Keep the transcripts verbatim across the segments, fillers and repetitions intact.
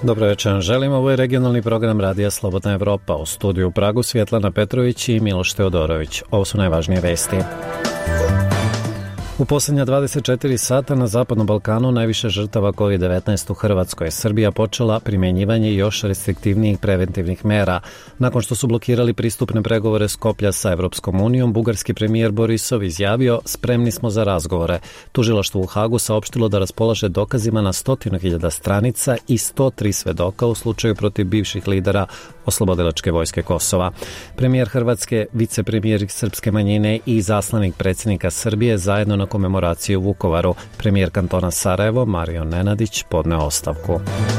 Dobro večer, želim, ovo je regionalni program Radija Slobodna Evropa. U studiju u Pragu Svjetlana Petrović i Miloš Teodorović. Ovo su najvažnije vesti. U posljednja dvadeset četiri sata na Zapadnom Balkanu najviše žrtava kovid devetnaest u Hrvatskoj. Srbija počela primjenjivanje još restriktivnijih preventivnih mera. Nakon što su blokirali pristupne pregovore Skoplja sa Evropskom unijom, bugarski premijer Borisov izjavio: spremni smo za razgovore. Tužilaštvo u Hagu saopštilo da raspolaže dokazima na stotinu hiljada stranica i sto tri svedoka u slučaju protiv bivših lidera Oslobodilačke vojske Kosova. Premijer Hrvatske, vicepremijer srpske manjine i zaslanik predsjednika Srbije zajedno na komemoraciji u Vukovaru. Premijer kantona Sarajevo, Mario Nenadić, podneo ostavku.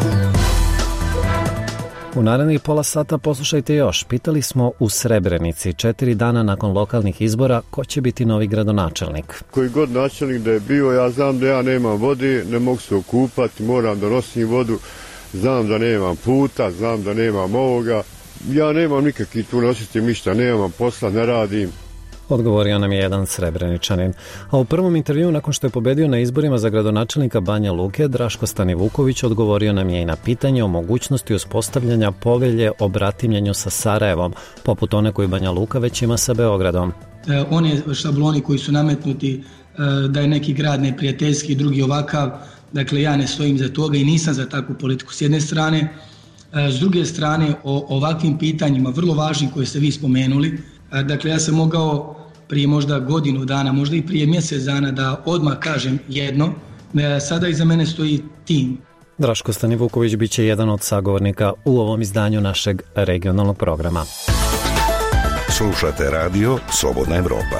U narednih pola sata poslušajte još. Pitali smo u Srebrenici, četiri dana nakon lokalnih izbora, ko će biti novi gradonačelnik. Koji god načelnik da je bio, ja znam da ja nemam vode, ne mogu se okupati, moram da nosim vodu, znam da nemam puta, znam da nemam ovoga. Ja nemam nikakvi tu nositi ništa, nemam posla, ne radim. Odgovorio nam je jedan Srebreničanin. A u prvom intervjuu nakon što je pobedio na izborima za gradonačelnika Banja Luke, Draško Stanivuković odgovorio nam je i na pitanje o mogućnosti uspostavljanja povelje o bratimljenju sa Sarajevom, poput one koju Banja Luka već ima sa Beogradom. E, one šabloni koji su nametnuti e, da je neki grad neprijateljski, drugi ovakav, dakle ja ne stojim za toga i nisam za takvu politiku s jedne strane. E, s druge strane, o ovakvim pitanjima, vrlo važnim koje ste vi spomenuli, e, dakle ja sam mogao prije možda godinu dana, možda i prije mjesec dana da odmah kažem jedno, sada iza mene stoji tim. Draško Stanivuković bit će jedan od sagovornika u ovom izdanju našeg regionalnog programa. Slušate radio Slobodna Evropa.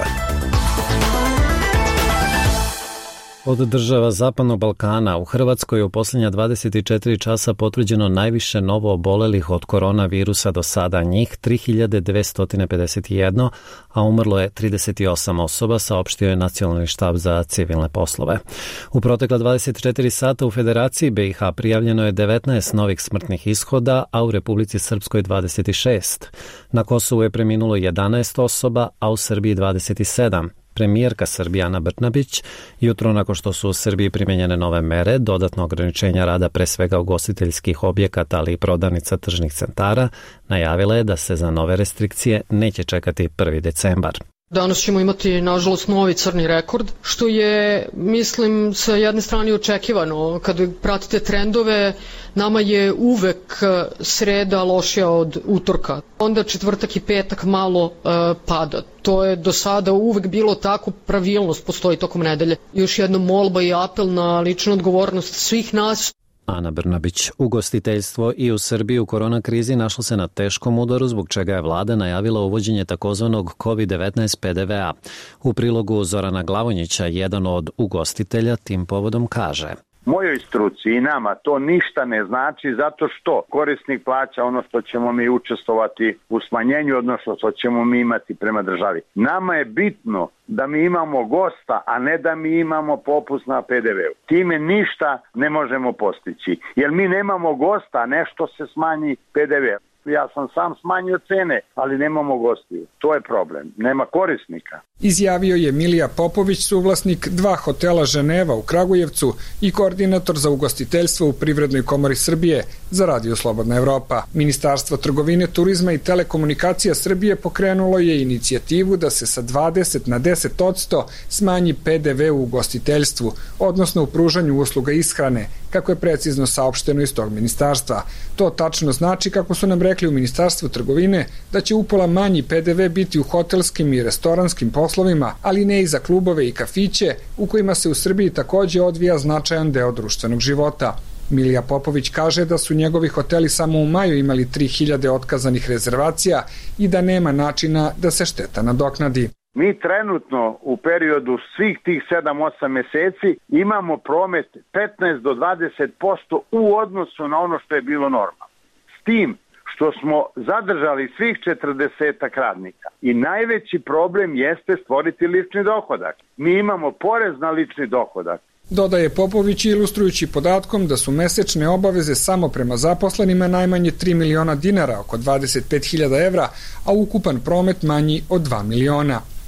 Od država Zapadnog Balkana u Hrvatskoj je u posljednja dvadeset četiri časa potvrđeno najviše novo obolelih od koronavirusa do sada, njih tri hiljade dvjesto pedeset jedan, a umrlo je trideset osam osoba, saopštio je Nacionalni štab za civilne poslove. U protekla dvadeset četiri sata u Federaciji B i H prijavljeno je devetnaest novih smrtnih ishoda, a u Republici Srpskoj dvadeset šest. Na Kosovu je preminulo jedanaest osoba, a u Srbiji dvadeset sedam. Premijerka Srbije Ana Brnabić jutro nakon što su u Srbiji primjenjene nove mere, dodatno ograničenja rada pre svega ugostiteljskih objekata, ali i prodavnica tržnih centara, najavila je da se za nove restrikcije neće čekati prvi decembar. Danas ćemo imati, nažalost, novi crni rekord, što je, mislim, sa jedne strane očekivano. Kada pratite trendove, nama je uvek sreda lošija od utorka. Onda četvrtak i petak malo uh, pada. To je do sada uvek bilo tako, pravilnost postoji tokom nedelje. Još jedna molba i apel na ličnu odgovornost svih nas. Ana Brnabić. Ugostiteljstvo i u Srbiji u korona krizi našlo se na teškom udaru, zbog čega je vlada najavila uvođenje takozvanog kovid devetnaest P D V A. U prilogu Zorana Glavonjića, jedan od ugostitelja, tim povodom kaže: Mojoj struci i nama to ništa ne znači, zato što korisnik plaća ono što ćemo mi učestvovati u smanjenju, odnosno što ćemo mi imati prema državi. Nama je bitno da mi imamo gosta, a ne da mi imamo popust na P D V-u. Time ništa ne možemo postići, jer mi nemamo gosta, nešto se smanji P D V. Ja sam sam smanjio cene, ali nemamo gostiju. To je problem. Nema korisnika. Izjavio je Milija Popović, suvlasnik dva hotela Ženeva u Kragujevcu i koordinator za ugostiteljstvo u Privrednoj komori Srbije za Radio Slobodna Evropa. Ministarstvo trgovine, turizma i telekomunikacija Srbije pokrenulo je inicijativu da se sa dvadeset na deset posto smanji P D V u ugostiteljstvu, odnosno u pružanju usluga ishrane, kako je precizno saopšteno iz tog ministarstva. To tačno znači, kako su nam rekli u Ministarstvu trgovine, da će upola manji P D V biti u hotelskim i restoranskim poslovima, ali ne i za klubove i kafiće, u kojima se u Srbiji takođe odvija značajan deo društvenog života. Milija Popović kaže da su njegovi hoteli samo u maju imali tri hiljade otkazanih rezervacija i da nema načina da se šteta nadoknadi. Mi trenutno u periodu svih tih sedam osam meseci imamo promet petnaest do dvadeset posto u odnosu na ono što je bilo normalno. S tim što smo zadržali svih četrdesetak radnika. I najveći problem jeste stvoriti lični dohodak. Mi imamo porez na lični dohodak. Dodaje Popović, ilustrujući podatkom da su mesečne obaveze samo prema zaposlenima najmanje tri miliona dinara, oko dvadeset pet hiljada evra, a ukupan promet manji od dva miliona.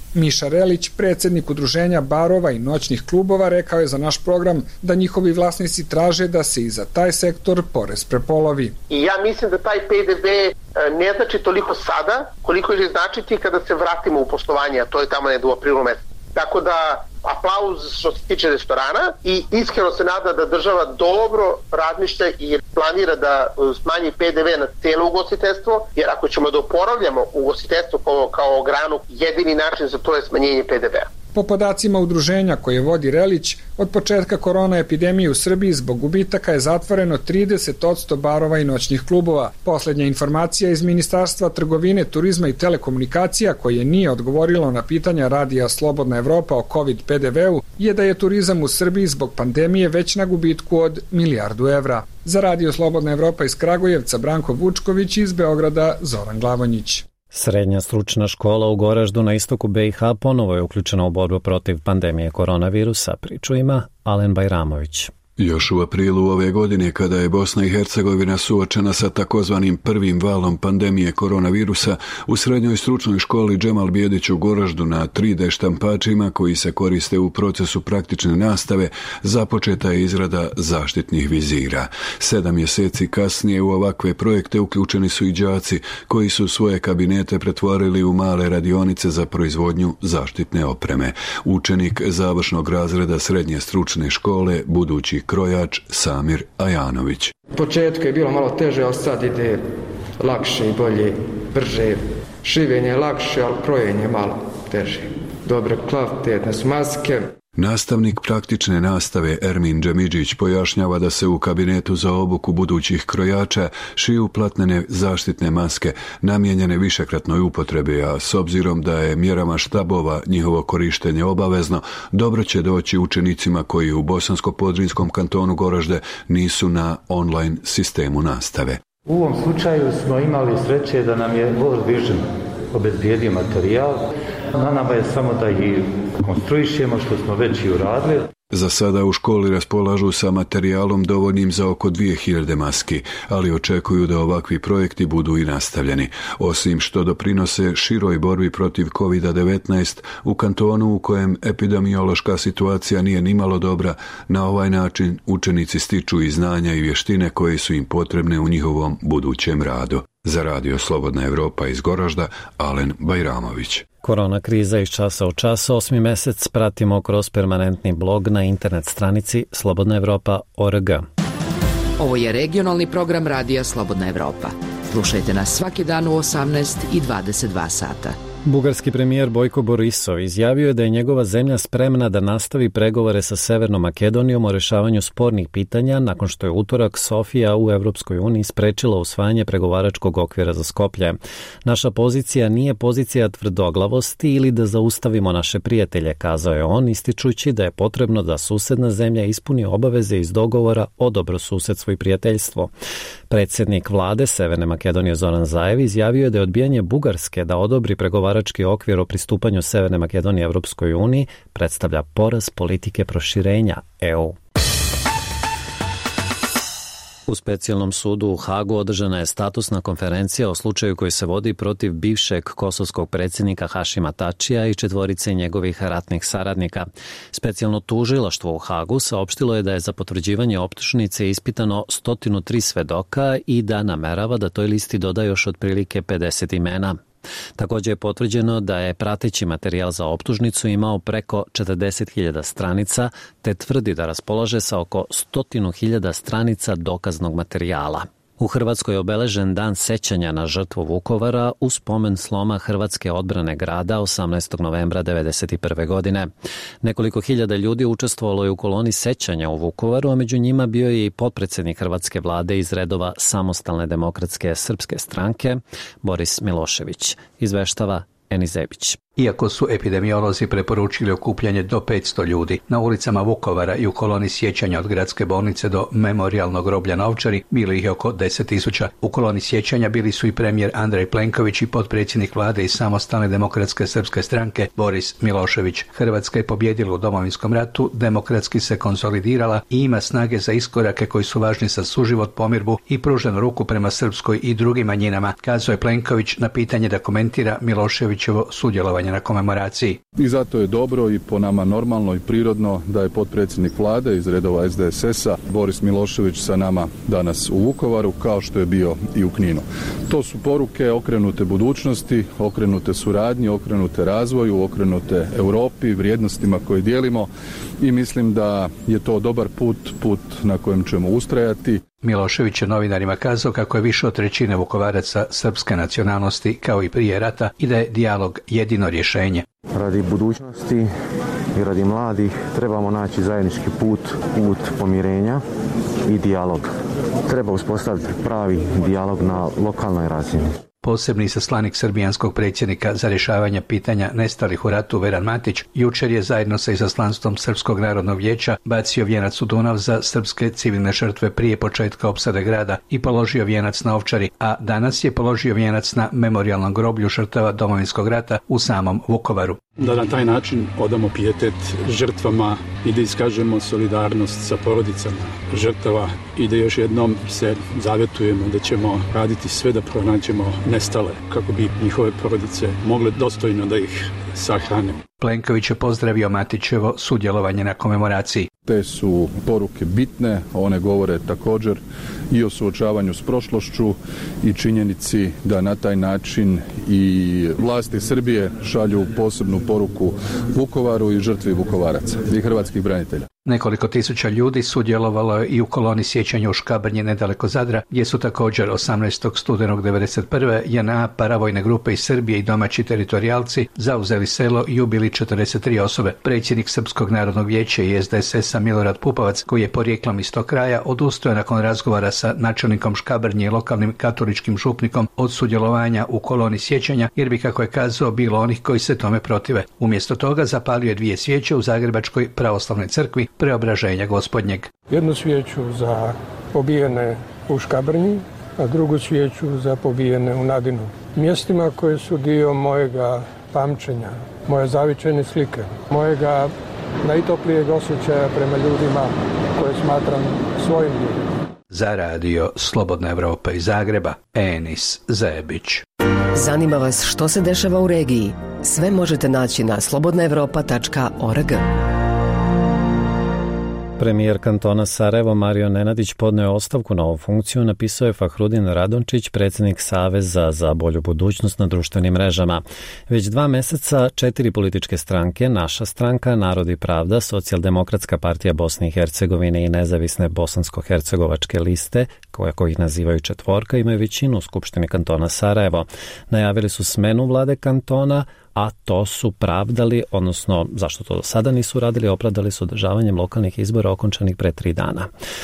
Miša Relić, predsjednik udruženja barova i noćnih klubova, rekao je za naš program da njihovi vlasnici traže da se i za taj sektor porez prepolovi. I ja mislim da taj P D V ne znači toliko sada koliko će značiti kada se vratimo u poslovanje, a to je tamo negdje u aprilu mesecu. Tako da aplauz što se tiče restorana i iskreno se nada da država dobro razmišlja i planira da smanji P D V na cijelo ugostiteljstvo, jer ako ćemo da oporavljamo ugostiteljstvo kao, kao granu, jedini način za to je smanjenje P D V-a. Po podacima udruženja koje vodi Relić, od početka korona epidemije u Srbiji zbog gubitaka je zatvoreno trideset posto barova i noćnih klubova. Posljednja informacija iz Ministarstva trgovine, turizma i telekomunikacija, koje nije odgovorilo na pitanja Radija Slobodna Evropa o COVID P D V-u, je da je turizam u Srbiji zbog pandemije već na gubitku od milijardu evra. Za Radio Slobodna Evropa iz Kragujevca Branko Vučković, iz Beograda Zoran Glavonjić. Srednja stručna škola u Goraždu na istoku B i H ponovo je uključena u borbu protiv pandemije koronavirusa. Priču ima Alen Bajramović. Još u aprilu ove godine, kada je Bosna i Hercegovina suočena sa takozvanim prvim valom pandemije koronavirusa, u srednjoj stručnoj školi Džemal Bijedić u Goraždu na tri D štampačima koji se koriste u procesu praktične nastave započeta je izrada zaštitnih vizira. Sedam mjeseci kasnije u ovakve projekte uključeni su i đaci koji su svoje kabinete pretvorili u male radionice za proizvodnju zaštitne opreme. Učenik završnog razreda srednje stručne škole, budući krojač Samir Ajanović. U početku je bilo malo teže, ali sad ide lakše i bolje, brže. Šivenje je lakše, ali krojenje je malo teže. Dobre kvalitetne su maske. Nastavnik praktične nastave Ermin Džemidžić pojašnjava da se u kabinetu za obuku budućih krojača šiju platnene zaštitne maske namijenjene višekratnoj upotrebi, a s obzirom da je mjerama štabova njihovo korištenje obavezno, dobro će doći učenicima koji u Bosansko-Podrinjskom kantonu Goražde nisu na online sistemu nastave. U ovom slučaju smo imali sreće da nam je World Vision obezbijedio materijal. Na nama je samo da ih konstruišemo, što smo već i uradili. Za sada u školi raspolažu sa materijalom dovoljnim za oko dvije hiljade maski, ali očekuju da ovakvi projekti budu i nastavljeni. Osim što doprinose široj borbi protiv kovid devetnaest, u kantonu u kojem epidemiološka situacija nije nimalo dobra, na ovaj način učenici stiču i znanja i vještine koje su im potrebne u njihovom budućem radu. Za Radio Slobodna Evropa iz Goražda, Alen Bajramović. Korona kriza iz časa u čas, osmi mesec, pratimo kroz permanentni blog na internet stranici slobodna evropa tačka org. Ovo je regionalni program Radija Slobodna Evropa. Slušajte nas svaki dan u osamnaest i dvadeset dva sata. Bugarski premijer Bojko Borisov izjavio je da je njegova zemlja spremna da nastavi pregovore sa Severnom Makedonijom o rešavanju spornih pitanja nakon što je utorak Sofija u Evropskoj uniji sprečila usvajanje pregovaračkog okvira za Skoplje. Naša pozicija nije pozicija tvrdoglavosti ili da zaustavimo naše prijatelje, kazao je on, ističući da je potrebno da susedna zemlja ispuni obaveze iz dogovora o dobrosusedstvu i prijateljstvo. Predsjednik vlade Severne Makedonije Zoran Zaev izjavio je da je odbijanje Bugarske da odobri pregovarački okvir o pristupanju Severne Makedonije Evropskoj uniji predstavlja poraz politike proširenja E U. U specijalnom sudu u Hagu održana je statusna konferencija o slučaju koji se vodi protiv bivšeg kosovskog predsjednika Hašima Tačija i četvorice njegovih ratnih saradnika. Specijalno tužilaštvo u Hagu saopštilo je da je za potvrđivanje optužnice ispitano sto tri svedoka i da namerava da toj listi doda još otprilike pedeset imena. Također je potvrđeno da je prateći materijal za optužnicu imao preko četrdeset hiljada stranica, te tvrdi da raspolaže sa oko sto hiljada stranica dokaznog materijala. U Hrvatskoj je obeležen dan sećanja na žrtvu Vukovara u spomen sloma Hrvatske odbrane grada osamnaestog novembra devedeset prve. godine. Nekoliko hiljada ljudi učestvovalo je u koloni sećanja u Vukovaru, a među njima bio je i potpredsjednik Hrvatske vlade iz redova Samostalne demokratske srpske stranke Boris Milošević. Izveštava Eni Zebić. Iako su epidemiolozi preporučili okupljanje do petsto ljudi, na ulicama Vukovara i u koloni sjećanja od gradske bolnice do memorijalnog groblja na Ovčari bilo ih je oko deset tisuća. U koloni sjećanja bili su i premijer Andrej Plenković i potpredsjednik vlade iz Samostalne demokratske srpske stranke Boris Milošević. Hrvatska je pobjedila u Domovinskom ratu, demokratski se konsolidirala i ima snage za iskorake koji su važni za suživot, pomirbu i pruženu ruku prema srpskoj i drugim manjinama, kazao je Plenković na pitanje da komentira Miloševićevo sudjelovanje sudjelovanje na komemoraciji. I zato je dobro i po nama normalno i prirodno da je potpredsjednik vlade iz redova S D S S-a Boris Milošević sa nama danas u Vukovaru, kao što je bio i u Kninu. To su poruke okrenute budućnosti, okrenute suradnji, okrenute razvoju, okrenute Europi, vrijednostima koje dijelimo i mislim da je to dobar put, put na kojem ćemo ustrajati. Milošević je novinarima kazao kako je više od trećine Vukovaraca srpske nacionalnosti kao i prije rata i da je dijalog jedino rješenje. Radi budućnosti i radi mladih trebamo naći zajednički put, put pomirenja i dijalog. Treba uspostaviti pravi dijalog na lokalnoj razini. Posebni izaslanik srbijanskog predsjednika za rješavanje pitanja nestalih u ratu Veran Matić jučer je zajedno sa izaslanstvom Srpskog narodnog vijeća bacio vijenac u Dunav za srpske civilne žrtve prije početka opsade grada i položio vijenac na Ovčari, a danas je položio vijenac na memorijalnom groblju žrtava Domovinskog rata u samom Vukovaru. Da na taj način odamo pijetet žrtvama i da iskažemo solidarnost sa porodicama žrtava i da još jednom se zavjetujemo da ćemo raditi sve da pronađemo nestale kako bi njihove porodice mogle dostojno da ih sahrane. Plenković je pozdravio Matićevo sudjelovanje na komemoraciji. Te su poruke bitne, one govore također i o suočavanju s prošlošću i činjenici da na taj način i vlasti Srbije šalju posebnu poruku Vukovaru i žrtvi Vukovaraca i hrvatskih branitelja. Nekoliko tisuća ljudi sudjelovalo je i u koloni sjećanja u Škabrnji nedaleko Zadra, gdje su također osamnaestog studenog devedeset prve J N A, paravojne grupe iz Srbije i domaći teritorijalci zauzeli selo i ubili četrdeset tri osobe. Predsjednik Srpskog narodnog vijeća i S D S S-a Milorad Pupovac, koji je porijeklom iz tog kraja, odustao nakon razgovora sa načelnikom Škabrnje i lokalnim katoličkim župnikom od sudjelovanja u koloni sjećanja, jer bi, kako je kazao, bilo onih koji se tome protive. Umjesto toga zapalio je dvije svijeće u Zagrebačkoj pravoslavnoj crkvi Preobraženja Gospodnjeg. Jednu svijeću za pobijene u Škabrnji, a drugu svijeću za pobijene u Nadinu. Mjestima koje su dio mojega pamćenja, moje zavičajne slike, mojega najtoplijeg osjećaja prema ljudima koje smatram svojim ljudima. Za radio Slobodna Evropa iz Zagreba, Enis Zebić. Zanima vas što se dešava u regiji? Sve možete naći na slobodna evropa tačka org. Premijer kantona Sarajevo Mario Nenadić podneo je ostavku na ovu funkciju, napisao je Fahrudin Radončić, predsjednik Saveza za bolju budućnost na društvenim mrežama. Već dva meseca četiri političke stranke, Naša stranka, Narod i pravda, Socijaldemokratska partija Bosne i Hercegovine i nezavisne bosansko-hercegovačke liste, koje kojih nazivaju četvorka, imaju većinu u Skupštini kantona Sarajevo. Najavili su smenu vlade kantona, a to su pravdali, odnosno zašto to do sada nisu radili, opravdali su održavanjem lokalnih izbora okončanih pre tri dana.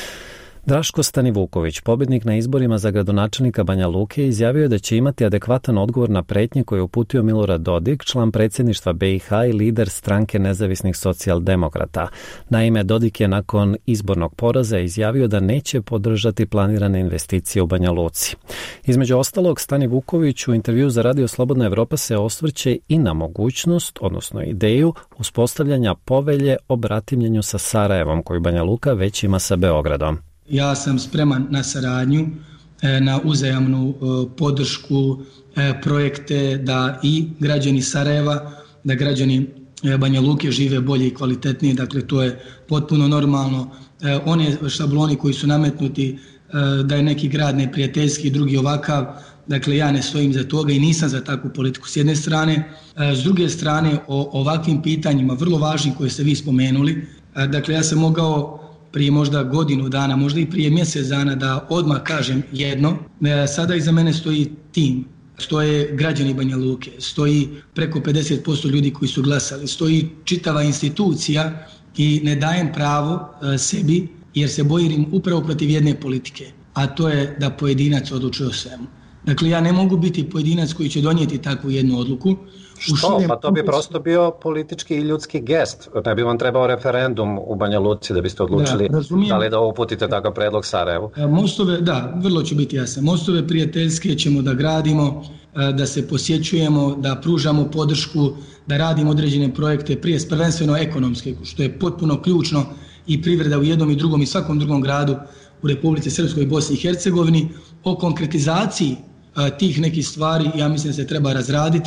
Draško Stanivuković, pobjednik na izborima za gradonačelnika Banja Luke, izjavio je da će imati adekvatan odgovor na pretnje koje je uputio Milorad Dodik, član predsjedništva B i H i lider stranke nezavisnih socijaldemokrata. Naime, Dodik je nakon izbornog poraza izjavio da neće podržati planirane investicije u Banja Luci. Između ostalog, Stanivuković u intervju za Radio Slobodna Evropa se osvrće i na mogućnost, odnosno ideju, uspostavljanja povelje o bratimljenju sa Sarajevom, koju Banja Luka već ima sa Beogradom. Ja sam spreman na saradnju, na uzajamnu podršku, projekte da i građani Sarajeva, da građani Banja Luke žive bolje i kvalitetnije, dakle to je potpuno normalno. One šabloni koji su nametnuti da je neki grad neprijateljski, drugi ovakav, dakle ja ne stojim za toga i nisam za takvu politiku s jedne strane. S druge strane, o ovakvim pitanjima, vrlo važnim koje ste vi spomenuli, dakle ja sam mogao prije možda godinu dana, možda i prije mjesec dana da odmah kažem jedno. Sada iza mene stoji tim, stoje građani Banja Luke, stoji preko pedeset posto ljudi koji su glasali, stoji čitava institucija i ne dajem pravo sebi jer se bojim upravo protiv jedne politike, a to je da pojedinac odlučuje o svemu. Dakle, ja ne mogu biti pojedinac koji će donijeti takvu jednu odluku. Što? Pa to bi prosto bio politički i ljudski gest. Ne bi vam trebao referendum u Banja Luci da biste odlučili da, da li da uputite takav predlog Sarajevu. Mostove, da, vrlo ću biti jasan. Mostove prijateljske ćemo da gradimo, da se posjećujemo, da pružamo podršku, da radimo određene projekte, prije prvenstveno ekonomske, što je potpuno ključno i privreda u jednom i drugom i svakom drugom gradu u Republici Srpskoj i Bosni i Hercegovini. O konkretizaciji tih nekih stvari ja mislim da se treba razraditi,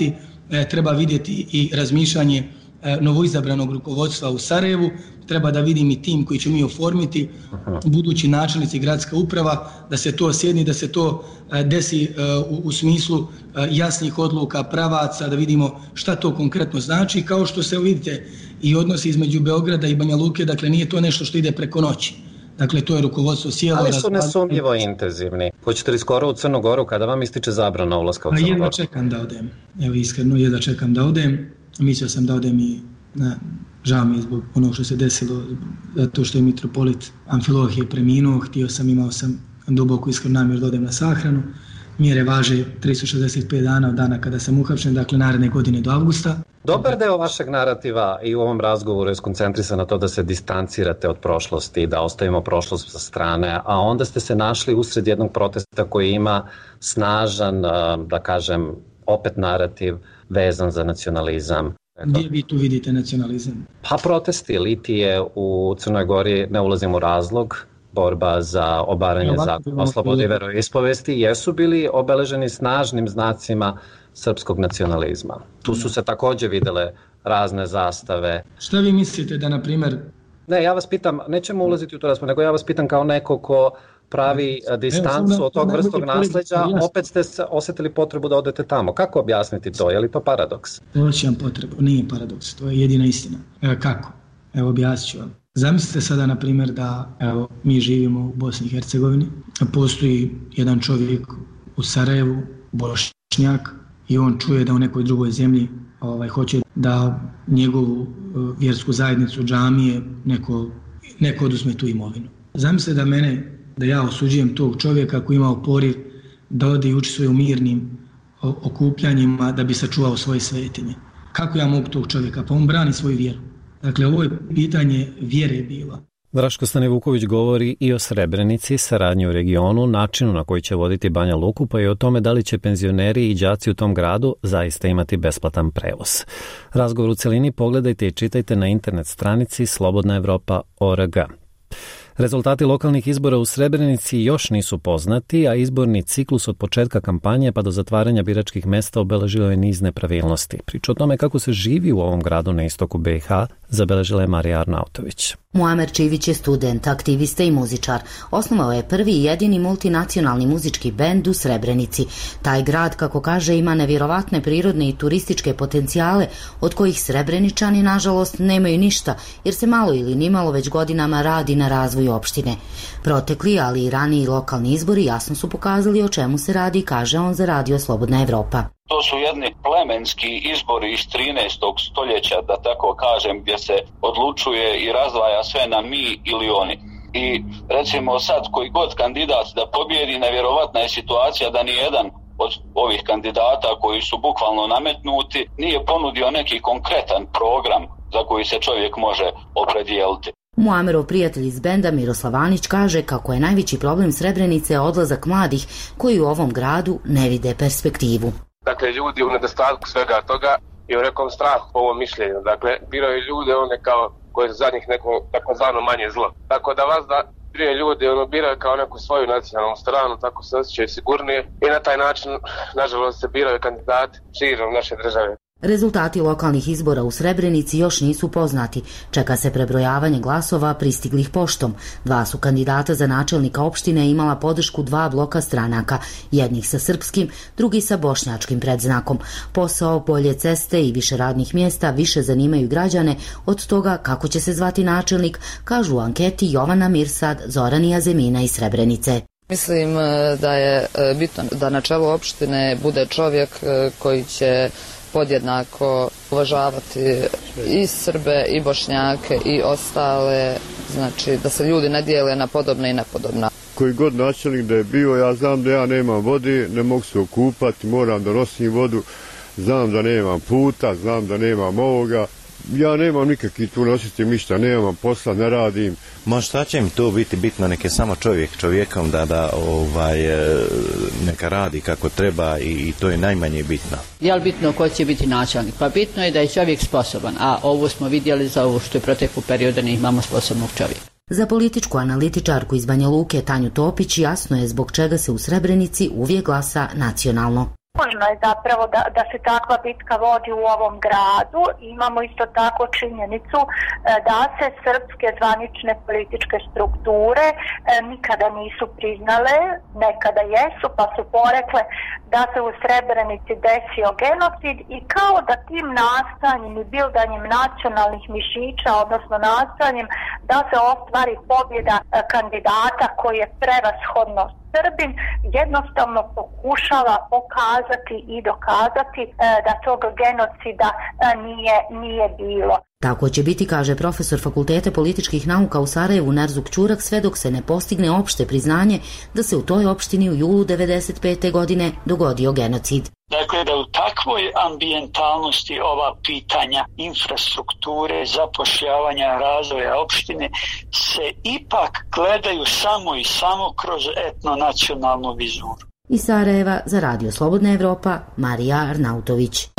treba vidjeti i razmišljanje novoizabranog rukovodstva u Sarajevu, treba da vidim i tim koji će mi oformiti, budući načelnici, gradska uprava, da se to sjedni, da se to desi u, u smislu jasnih odluka, pravaca, da vidimo šta to konkretno znači, kao što se vidite i odnosi između Beograda i Banja Luke, dakle nije to nešto što ide preko noći. Dakle, to je rukovodstvo sjelo. Ali su nesumnjivo intenzivni. Hoćete li skoro u Crnu Goru kada vam ističe zabrana ulaska u Crnu Goru? Jedva čekam da odem. Evo iskreno, jedva čekam da odem. Mislio sam da odem i na, žao mi je zbog onog što se desilo, zato što je mitropolit Amfilohije preminuo, htio sam, imao sam duboku iskrenu namjeru da odem na sahranu. Mjere važe tristo šezdeset pet dana od dana kada sam uhapšen, dakle naredne godine do avgusta. Dobar deo vašeg narativa i u ovom razgovoru je skoncentrisan na to da se distancirate od prošlosti, da ostavimo prošlost sa strane, a onda ste se našli usred jednog protesta koji ima snažan, da kažem, opet narativ vezan za nacionalizam. Gdje vi tu vidite nacionalizam? Pa protesti, litije u Crnoj Gori, ne ulazim u razlog, borba za obaranje zakona o slobodi veroispovesti, jesu bili obeleženi snažnim znacima srpskog nacionalizma. Tu su se također videle razne zastave. Šta vi mislite da, na primjer... Ne, ja vas pitam, nećemo ulaziti u to raspravu, nego ja vas pitam kao neko ko pravi distancu od tog vrstog nasleđa, opet ste osjetili potrebu da odete tamo. Kako objasniti to? Je li to paradoks? Osjećam potrebu, nije paradoks, to je jedina istina. Evo kako? Evo objasnit ću vam. Zamislite sada, na primjer, da evo, mi živimo u Bosni i Hercegovini, postoji jedan čovjek u Sarajevu, Bošnjak, i on čuje da u nekoj drugoj zemlji ovaj, hoće da njegovu uh, vjersku zajednicu, džamije, neko, neko oduzme tu imovinu. Zamislite da mene, da ja osuđujem tog čovjeka koji imao poriv da ode i učestvuje u mirnim o, okupljanjima da bi sačuvao svoje svetinje. Kako ja mogu tog čovjeka? Pa on brani svoju vjeru. Dakle, ovo je pitanje vjere bilo. Draško Stanivuković govori i o Srebrenici, saradnji u regionu, načinu na koji će voditi Banja Luku, pa i o tome da li će penzioneri i đaci u tom gradu zaista imati besplatan prevoz. Razgovor u celini pogledajte i čitajte na internet stranici slobodna evropa tačka org. Rezultati lokalnih izbora u Srebrenici još nisu poznati, a izborni ciklus od početka kampanje pa do zatvaranja biračkih mesta obeležio je niz nepravilnosti. Priča o tome kako se živi u ovom gradu na istoku B i H zabeležila je Marija Arnautović. Muamer Čivić je student, aktivista i muzičar. Osnovao je prvi i jedini multinacionalni muzički bend u Srebrenici. Taj grad, kako kaže, ima nevjerovatne prirodne i turističke potencijale od kojih Srebreničani, nažalost, nemaju ništa, jer se malo ili nimalo već godinama radi na razvoju opštine. Protekli, ali i raniji lokalni izbori jasno su pokazali o čemu se radi, kaže on za Radio Slobodna Evropa. To su jedni plemenski izbori iz trinaestog stoljeća, da tako kažem, gdje se odlučuje i razdvaja sve na mi ili oni. I recimo sad koji god kandidat da pobjedi, nevjerovatna je situacija da ni jedan od ovih kandidata koji su bukvalno nametnuti nije ponudio neki konkretan program za koji se čovjek može opredijeliti. Muamerov prijatelj iz benda Miroslav Anić kaže kako je najveći problem Srebrenice odlazak mladih koji u ovom gradu ne vide perspektivu. Dakle, ljudi u nedostatku svega toga i u nekom strahu po ovom mišljenju. Dakle, biraju ljude one kao koji su za njih neko takozvano manje zlo. Tako da vas da prije ljudi ono biraju kao neku svoju nacionalnu stranu, tako se osjećaju sigurnije i na taj način, nažalost, se biraju kandidati širom naše države. Rezultati lokalnih izbora u Srebrenici još nisu poznati. Čeka se prebrojavanje glasova pristiglih poštom. Dva su kandidata za načelnika opštine imala podršku dva bloka stranaka, jednih sa srpskim, drugi sa bošnjačkim predznakom. Posao, bolje ceste i više radnih mjesta više zanimaju građane od toga kako će se zvati načelnik, kažu u anketi Jovana Mirsad, Zoran i Azemina iz Srebrenice. Mislim da je bitno da na čelu opštine bude čovjek koji će podjednako uvažavati i Srbe i Bošnjake i ostale, znači da se ljudi ne dijele na podobne i nepodobne. Koji god načelnik da je bio, ja znam da ja nemam vode, ne mogu se okupati, moram da nosim vodu, znam da nemam puta, znam da nemam ovoga. Ja nemam nikakvi tu nositi ništa, nemam posla, ne radim. Ma šta će mi to biti bitno, neke samo čovjek čovjekom da, da ovaj, neka radi kako treba i, i to je najmanje bitno. Je li bitno ko će biti načelnik? Pa bitno je da je čovjek sposoban, a ovo smo vidjeli za ovo što je proteklu perioda, ne imamo sposobnog čovjeka. Za političku analitičarku iz Banja Luke Tanju Topić jasno je zbog čega se u Srebrenici uvijek glasa nacionalno. Nužno je zapravo da, da se takva bitka vodi u ovom gradu. Imamo isto tako činjenicu da se srpske zvanične političke strukture nikada nisu priznale, nekada jesu, pa su porekle da se u Srebrenici desio genocid i kao da tim nastojanjem i bildanjem nacionalnih mišića, odnosno nastojanjem da se ostvari pobjeda kandidata koji je prevashodno Srbin, jednostavno pokušava pokazati i dokazati da tog genocida nije, nije bilo. Tako će biti, kaže profesor Fakulteta političkih nauka u Sarajevu Nerzuk Ćurak, sve dok se ne postigne opšte priznanje da se u toj opštini u julu devedeset pete godine dogodio genocid. Dakle, da u takvoj ambijentalnosti ova pitanja infrastrukture, zapošljavanja, razvoja opštine se ipak gledaju samo i samo kroz etnonacionalnu vizuru. Iz Sarajeva za Radio Slobodna Evropa, Marija Arnautović.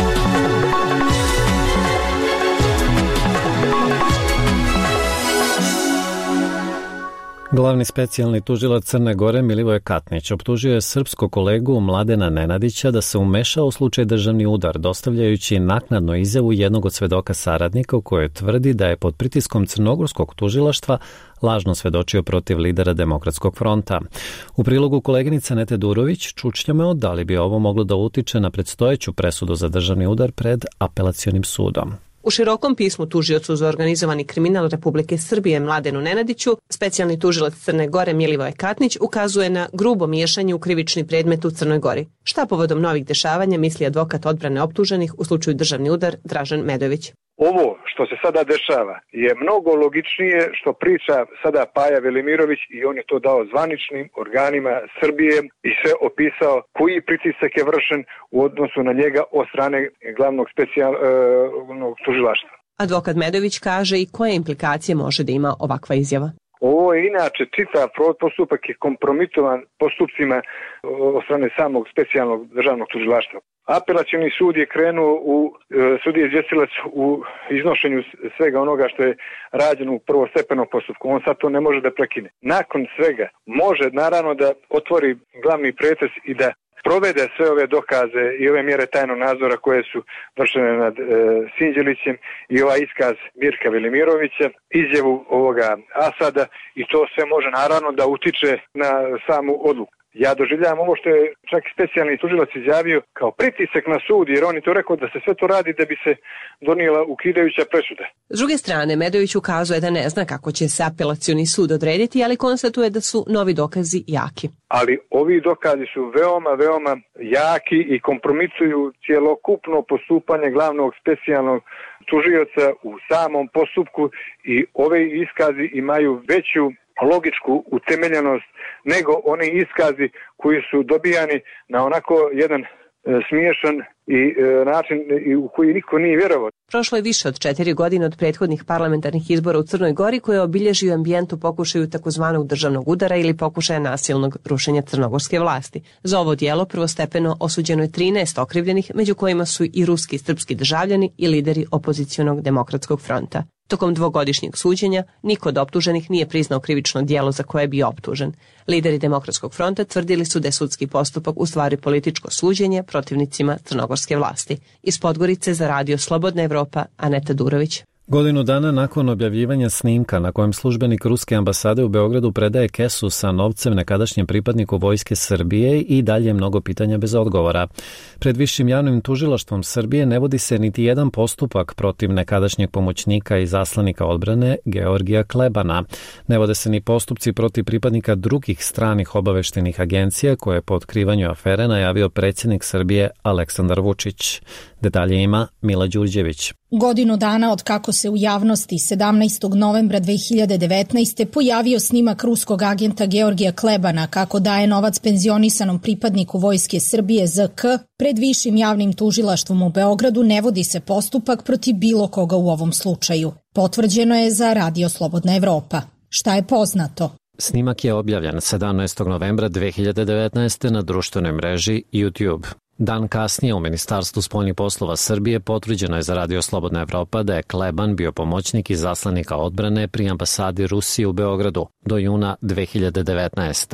Glavni specijalni tužilac Crne Gore Milivoje Katnić optužio je srpsko kolegu Mladena Nenadića da se umešao u slučaj državni udar, dostavljajući naknadno izjavu jednog od svedoka saradnika u kojoj tvrdi da je pod pritiskom crnogorskog tužilaštva lažno svedočio protiv lidera Demokratskog fronta. U prilogu koleginice Nete Durović čučnjamo da li bi ovo moglo da utiče na predstojeću presudu za državni udar pred apelacionim sudom. U širokom pismu tužiocu za organizovani kriminal Republike Srbije Mladenu Nenadiću, specijalni tužilac Crne Gore Milivoje Katnić ukazuje na grubo miješanje u krivični predmet u Crnoj Gori. Šta povodom novih dešavanja misli advokat odbrane optuženih u slučaju državni udar Dražen Medović? Ovo što se sada dešava je mnogo logičnije što priča sada Paja Velimirović i on je to dao zvaničnim organima Srbije i sve opisao koji pritisak je vršen u odnosu na njega od strane glavnog specijalnog tužilaštva. Advokat Medović kaže i koje implikacije može da ima ovakva izjava. Ovo je inače čitav postupak je kompromitovan postupcima od strane samog specijalnog državnog tužilaštva. Apelacioni sud je krenuo u sudije izvjestilac u iznošenju svega onoga što je rađeno u prvostepenom postupku. On sad to ne može da prekine. Nakon svega može naravno da otvori glavni pretres i da provede sve ove dokaze i ove mjere tajnog nadzora koje su vršene nad e, Sinđelićem i ovaj iskaz Mirka Velimirovića, izjavu ovoga Asada i to sve može naravno da utiče na samu odluku. Ja doživljavam ovo što je čak specijalni tužilac izjavio kao pritisak na sud, jer on je to rekao da se sve to radi da bi se donijela ukidajuća presuda. S druge strane, Medović ukazuje da ne zna kako će se apelacioni sud odrediti, ali konstatuje da su novi dokazi jaki. Ali ovi dokazi su veoma, veoma jaki i kompromituju cjelokupno postupanje glavnog specijalnog tužioca u samom postupku i ove iskazi imaju veću logičku utemeljenost nego oni iskazi koji su dobijani na onako jedan e, smiješan i e, način i u koji niko nije vjerovao. Prošlo je više od četiri godine od prethodnih parlamentarnih izbora u Crnoj Gori koje je obilježio ambijent u pokušaju takozvanog državnog udara ili pokušaja nasilnog rušenja crnogorske vlasti. Za ovo djelo prvostepeno osuđeno je trinaest okrivljenih, među kojima su i ruski i srpski državljani i lideri opozicionog Demokratskog fronta. Tokom dvogodišnjeg suđenja niko od optuženih nije priznao krivično djelo za koje je bio optužen. Lideri Demokratskog fronta tvrdili su da je sudski postupak u stvari političko suđenje protivnicima crnogorske vlasti. Iz Podgorice za Radio Slobodna Evropa, Aneta Durović. Godinu dana nakon objavljivanja snimka na kojem službenik ruske ambasade u Beogradu predaje kesu sa novcem nekadašnjem pripadniku Vojske Srbije i dalje mnogo pitanja bez odgovora. Pred Višim javnim tužilaštvom Srbije ne vodi se niti jedan postupak protiv nekadašnjeg pomoćnika i zaslanika odbrane Georgija Klebana. Ne vode se ni postupci protiv pripadnika drugih stranih obaveštenih agencija koje je po otkrivanju afere najavio predsjednik Srbije Aleksandar Vučić. Detalje ima Mila Đurđević. Godinu dana od kako se u javnosti sedamnaestog novembra dve hiljade devetnaeste. pojavio snimak ruskog agenta Georgija Klebana kako daje novac penzionisanom pripadniku Vojske Srbije Z K, pred Višim javnim tužilaštvom u Beogradu ne vodi se postupak protiv bilo koga u ovom slučaju. Potvrđeno je za Radio Slobodna Evropa. Šta je poznato? Snimak je objavljen sedamnaestog novembra dve hiljade devetnaeste. na društvenoj mreži YouTube. Dan kasnije u Ministarstvu spoljnih poslova Srbije potvrđeno je za Radio Slobodna Evropa da je Kleban bio pomoćnik i zaslanika odbrane pri ambasadi Rusije u Beogradu do juna dve hiljade devetnaeste.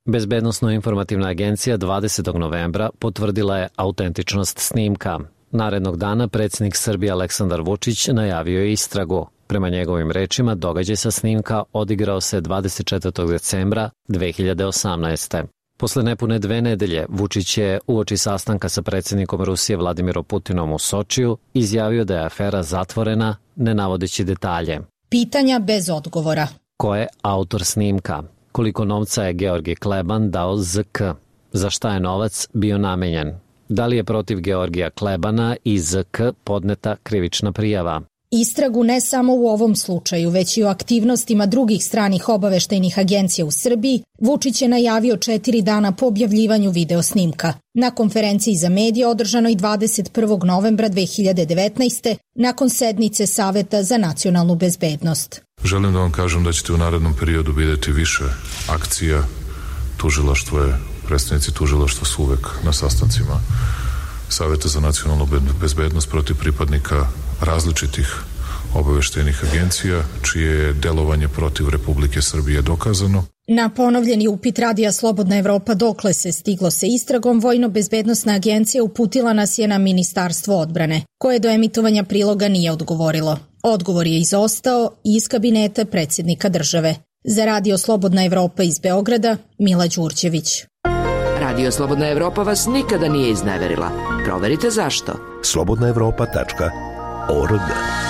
Bezbednosno-informativna agencija dvadesetog novembra potvrdila je autentičnost snimka. Narednog dana predsjednik Srbije Aleksandar Vučić najavio je istragu. Prema njegovim rečima, događaj sa snimka odigrao se dvadeset četvrtog decembra dve hiljade osamnaeste. Posle nepune dve nedelje, Vučić je uoči sastanka sa predsjednikom Rusije Vladimirom Putinom u Sočiju izjavio da je afera zatvorena, ne navodeći detalje. Pitanja bez odgovora. Ko je autor snimka? Koliko novca je Georgij Kleban dao Z K? Za šta je novac bio namenjen? Da li je protiv Georgija Klebana i Z K podneta krivična prijava? Istragu ne samo u ovom slučaju, već i o aktivnostima drugih stranih obaveštajnih agencija u Srbiji, Vučić je najavio četiri dana po objavljivanju video snimka. Na konferenciji za medije održanoj dvadeset prvog novembra dve hiljade devetnaeste. nakon sednice Saveta za nacionalnu bezbednost. Želim da vam kažem da ćete u narednom periodu vidjeti više akcija. Tužilaštvo je, predstavnici tužilaštva su uvek na sastancima Saveta za nacionalnu bezbednost protiv pripadnika različitih obaveštajnih agencija, čije je delovanje protiv Republike Srbije dokazano. Na ponovljeni upit Radija Slobodna Evropa dokle se stiglo sa istragom, Vojno-bezbednosna agencija uputila nas je na Ministarstvo odbrane, koje do emitovanja priloga nije odgovorilo. Odgovor je izostao iz kabineta predsjednika države. Za Radio Slobodna Evropa iz Beograda, Mila Đurđević. Radio Slobodna Evropa vas nikada nije izneverila. Proverite zašto. slobodna evropa tačka org.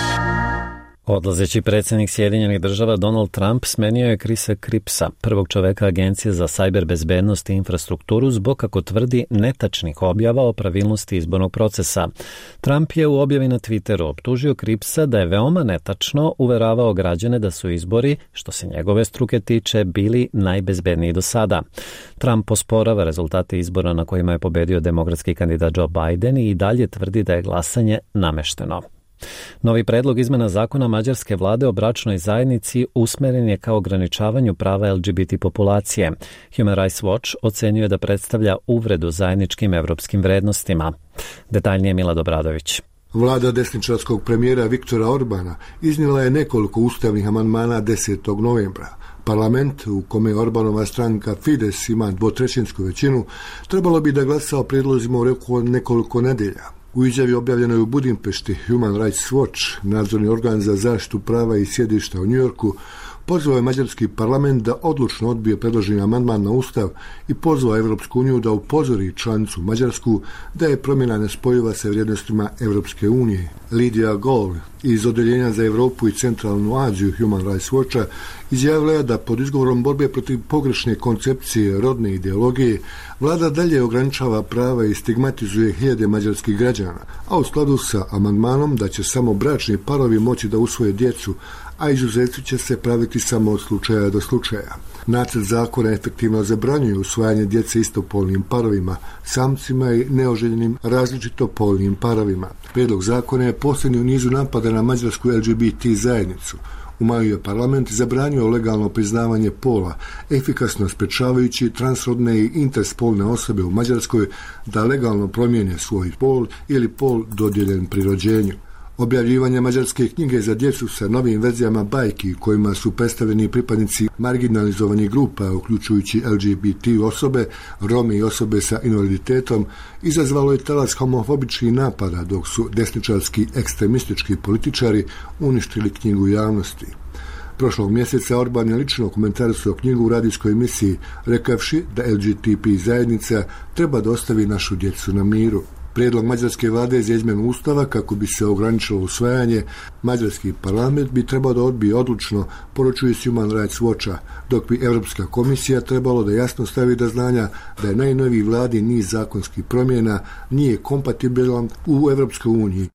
Odlazeći predsjednik Sjedinjenih država Donald Trump smenio je Chrisa Cripsa, prvog čoveka Agencije za sajber bezbednost i infrastrukturu, zbog, kako tvrdi, netačnih objava o pravilnosti izbornog procesa. Trump je u objavi na Twitteru optužio Cripsa da je veoma netačno uveravao građane da su izbori, što se njegove struke tiče, bili najbezbedniji do sada. Trump osporava rezultate izbora na kojima je pobedio demokratski kandidat Joe Biden i dalje tvrdi da je glasanje namešteno. Novi predlog izmena zakona mađarske vlade o bračnoj zajednici usmeren je ka ograničavanju prava L G B T populacije. Human Rights Watch ocenjuje da predstavlja uvredu zajedničkim evropskim vrednostima. Detaljnije Mila Dobradović. Vlada desničarskog premijera Viktora Orbana iznijela je nekoliko ustavnih amandmana desetog novembra. Parlament, u kome Orbanova stranka Fides ima dvotrećinsku većinu, trebalo bi da glasa o predlozima u roku od nekoliko nedelja. U izjavi objavljenoj u Budimpešti, Human Rights Watch, nadzorni organ za zaštitu prava i sjedišta u Njujorku, pozvao je mađarski parlament da odlučno odbije predloženi amandman na ustav i pozvao Evropsku uniju da upozori članicu Mađarsku da je promjena nespojiva sa vrijednostima Evropske unije. Lidija Gol iz Odeljenja za Evropu i Centralnu Aziju Human Rights Watcha izjavila je da pod izgovorom borbe protiv pogrešne koncepcije rodne ideologije vlada dalje ograničava prava i stigmatizuje hiljade mađarskih građana, a u skladu sa amandmanom da će samo bračni parovi moći da usvoje djecu, a izuzeci će se praviti samo od slučaja do slučaja. Nacrt zakona efektivno zabranjuje usvajanje djece istopolnim parovima, samcima i neoženjenim različitopolnim parovima. Prijedlog zakona je posljednji u nizu napada na mađarsku L G B T zajednicu. U maju je parlament zabranio legalno priznavanje pola, efikasno sprečavajući transrodne i interspolne osobe u Mađarskoj da legalno promijene svoj pol ili pol dodijeljen pri rođenju. Objavljivanje mađarske knjige za djecu sa novim verzijama bajki kojima su predstavljeni pripadnici marginalizovanih grupa, uključujući L G B T osobe, Rome i osobe sa invaliditetom, izazvalo je talas homofobičkih napada, dok su desničarski ekstremistički političari uništili knjigu javnosti. Prošlog mjeseca Orban je lično komentarisao knjigu u radijskoj emisiji, rekavši da L G B T zajednica treba da ostavi našu djecu na miru. Prijedlog mađarske vlade za izmjenu ustava kako bi se ograničilo usvajanje, mađarski parlament bi trebao da odbije odlučno, poručuje Human Rights Watcha, dok bi Europska komisija trebalo da jasno stavi do znanja da je najnoviji vladi niz zakonskih promjena nije kompatibilan u Europskoj uniji.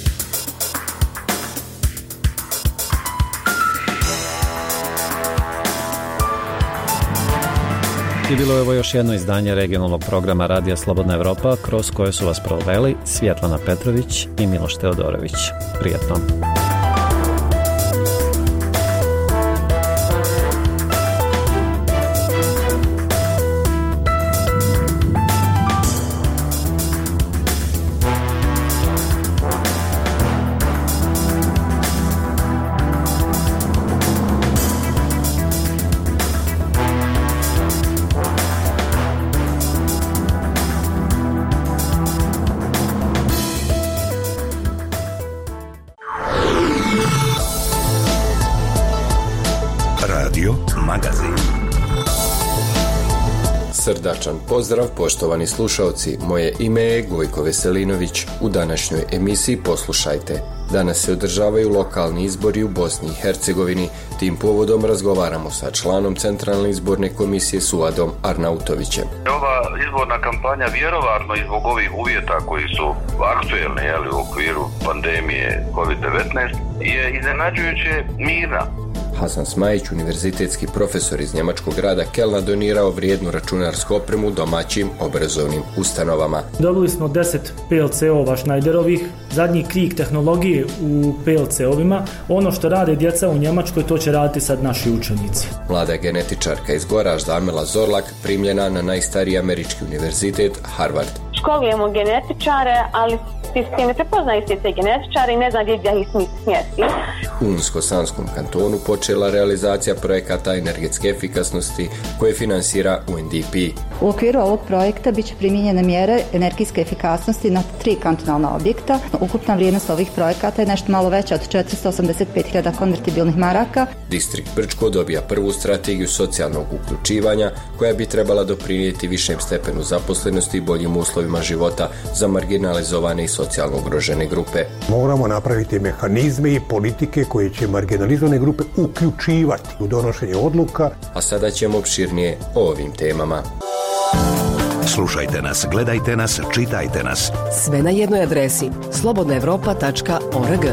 I bilo je ovo još jedno izdanje regionalnog programa Radija Slobodna Evropa, kroz koje su vas proveli Svjetlana Petrović i Miloš Teodorović. Prijetno. magazin. Srdačan pozdrav, poštovani slušalci. Moje ime je Gojko Veselinović. U današnjoj emisiji poslušajte. Danas se održavaju lokalni izbori u Bosni i Hercegovini. Tim povodom razgovaramo sa članom Centralne izborne komisije Suadom Arnautovićem. Ova izborna kampanja vjerovatno i zbog ovih uvjeta koji su aktuelni jeli, u okviru pandemije kovid devetnaest je iznenađujuće mirna. Hasan Smajić, univerzitetski profesor iz njemačkog grada Kelna, donirao vrijednu računarsku opremu domaćim obrazovnim ustanovama. Dobili smo deset P L C-ova Schneiderovih, zadnji krik tehnologije u P L C-ovima. Ono što rade djeca u Njemačkoj, to će raditi sad naši učenici. Mlada genetičarka iz Goražda Amela Zorlak primljena na najstariji američki univerzitet Harvard. Školujemo genetičare, ali sistem ne prepoznaje sve genetičare i ne zna gdje ih smjesti. U Unsko-Sanskom kantonu počela realizacija projekata energetske efikasnosti koje finansira U N D P. U okviru ovog projekta biće primijenjene mjere energijske efikasnosti na tri kantonalna objekta. Ukupna vrijednost ovih projekata je nešto malo veća od četiristo osamdeset pet hiljada konvertibilnih maraka. Distrikt Brčko dobija prvu strategiju socijalnog uključivanja koja bi trebala doprinijeti višem stepenu zaposlenosti i boljim uslovima života za marginalizovane i socijalno ugrožene grupe. Moramo napraviti mehanizme i politike koje će marginalizovane grupe uključivati u donošenje odluka. A sada ćemo opširnije o ovim temama. Slušajte nas, gledajte nas, čitajte nas. Sve na jednoj adresi slobodna evropa tačka org.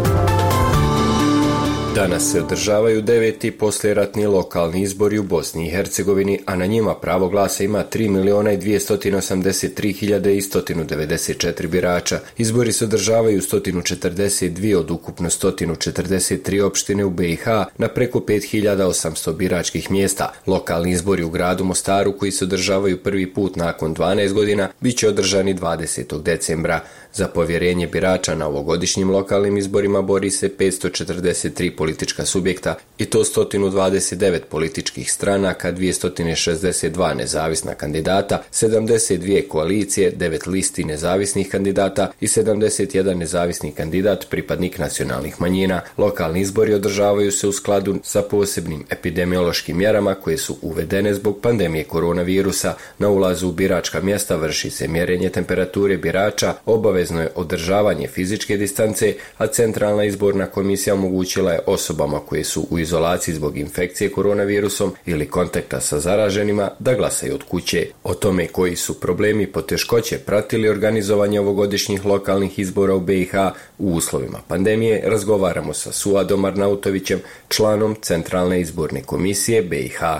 Danas se održavaju deveti poslijeratni lokalni izbori u Bosni i Hercegovini, a na njima pravo glasa ima tri miliona dvjesto osamdeset tri hiljade sto devedeset četiri birača. Izbori se održavaju u sto četrdeset dvije od ukupno sto četrdeset tri opštine u B i H na preko pet hiljada osamsto biračkih mjesta. Lokalni izbori u gradu Mostaru, koji se održavaju prvi put nakon dvanaest godina, bit će održani dvadesetog decembra. Za povjerenje birača na ovogodišnjim lokalnim izborima bori se petsto četrdeset tri politička subjekta i to sto dvadeset devet političkih stranaka, dvjesto šezdeset dva nezavisna kandidata, sedamdeset dvije koalicije, devet listi nezavisnih kandidata i sedamdeset jedan nezavisni kandidat pripadnik nacionalnih manjina. Lokalni izbori održavaju se u skladu sa posebnim epidemiološkim mjerama koje su uvedene zbog pandemije koronavirusa. Na ulazu u biračka mjesta vrši se mjerenje temperature birača, obavezno je održavanje fizičke distance, a Centralna izborna komisija omogućila je osobama koje su u izolaciji zbog infekcije koronavirusom ili kontakta sa zaraženima da glasaju od kuće. O tome koji su problemi i poteškoće pratili organizovanje ovogodišnjih lokalnih izbora u B i H u uslovima pandemije razgovaramo sa Suadom Arnautovićem, članom Centralne izborne komisije B i H.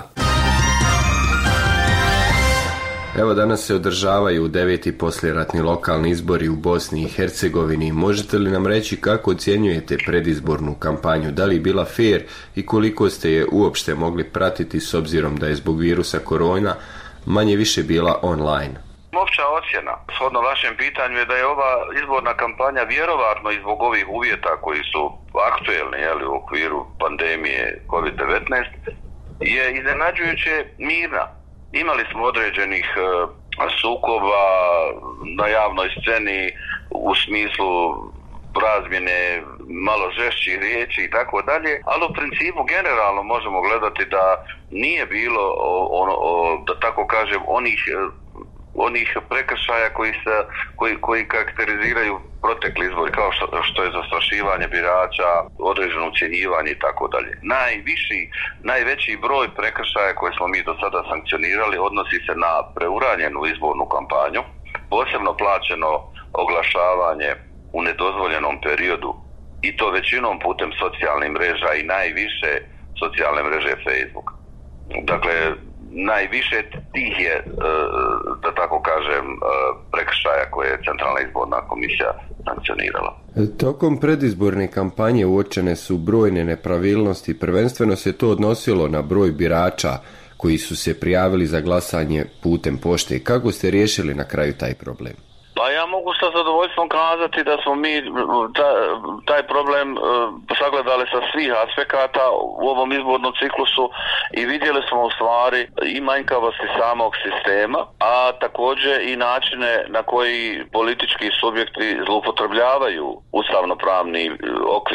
Evo, danas se održavaju deveti poslijeratni lokalni izbori u Bosni i Hercegovini. Možete li nam reći kako ocjenjujete predizbornu kampanju? Da li je bila fair i koliko ste je uopšte mogli pratiti s obzirom da je zbog virusa korona manje više bila online? Opća ocjena, shodno vašem pitanju, je da je ova izborna kampanja vjerovatno i zbog ovih uvjeta koji su aktuelni jeli, u okviru pandemije kovid devetnaest je iznenađujuće mirna. Imali smo određenih e, sukoba na javnoj sceni u smislu razmjene malo žešćih riječi i tako dalje, ali u principu generalno možemo gledati da nije bilo ono, da tako kažem, onih onih prekršaja koji se koji koji karakteriziraju protekli izbori, kao što, što je zastrašivanje birača, određeno ucjenjivanje i tako dalje. Najviši, najveći broj prekršaja koje smo mi do sada sankcionirali odnosi se na preuranjenu izbornu kampanju, posebno plaćeno oglašavanje u nedozvoljenom periodu i to većinom putem socijalnih mreža i najviše socijalne mreže Facebook. Dakle, najviše tih je, da tako kažem, prekršaja koje je Centralna izborna komisija sankcionirala. Tokom predizborne kampanje uočene su brojne nepravilnosti, prvenstveno se to odnosilo na broj birača koji su se prijavili za glasanje putem pošte. Kako ste riješili na kraju taj problem? Pa ja mogu sa zadovoljstvom kazati da smo mi taj, taj problem uh, sagledali sa svih aspekata u ovom izbornom ciklusu i vidjeli smo u stvari i manjkavosti samog sistema, a također i načine na koji politički subjekti zloupotrebljavaju ustavnopravni okvir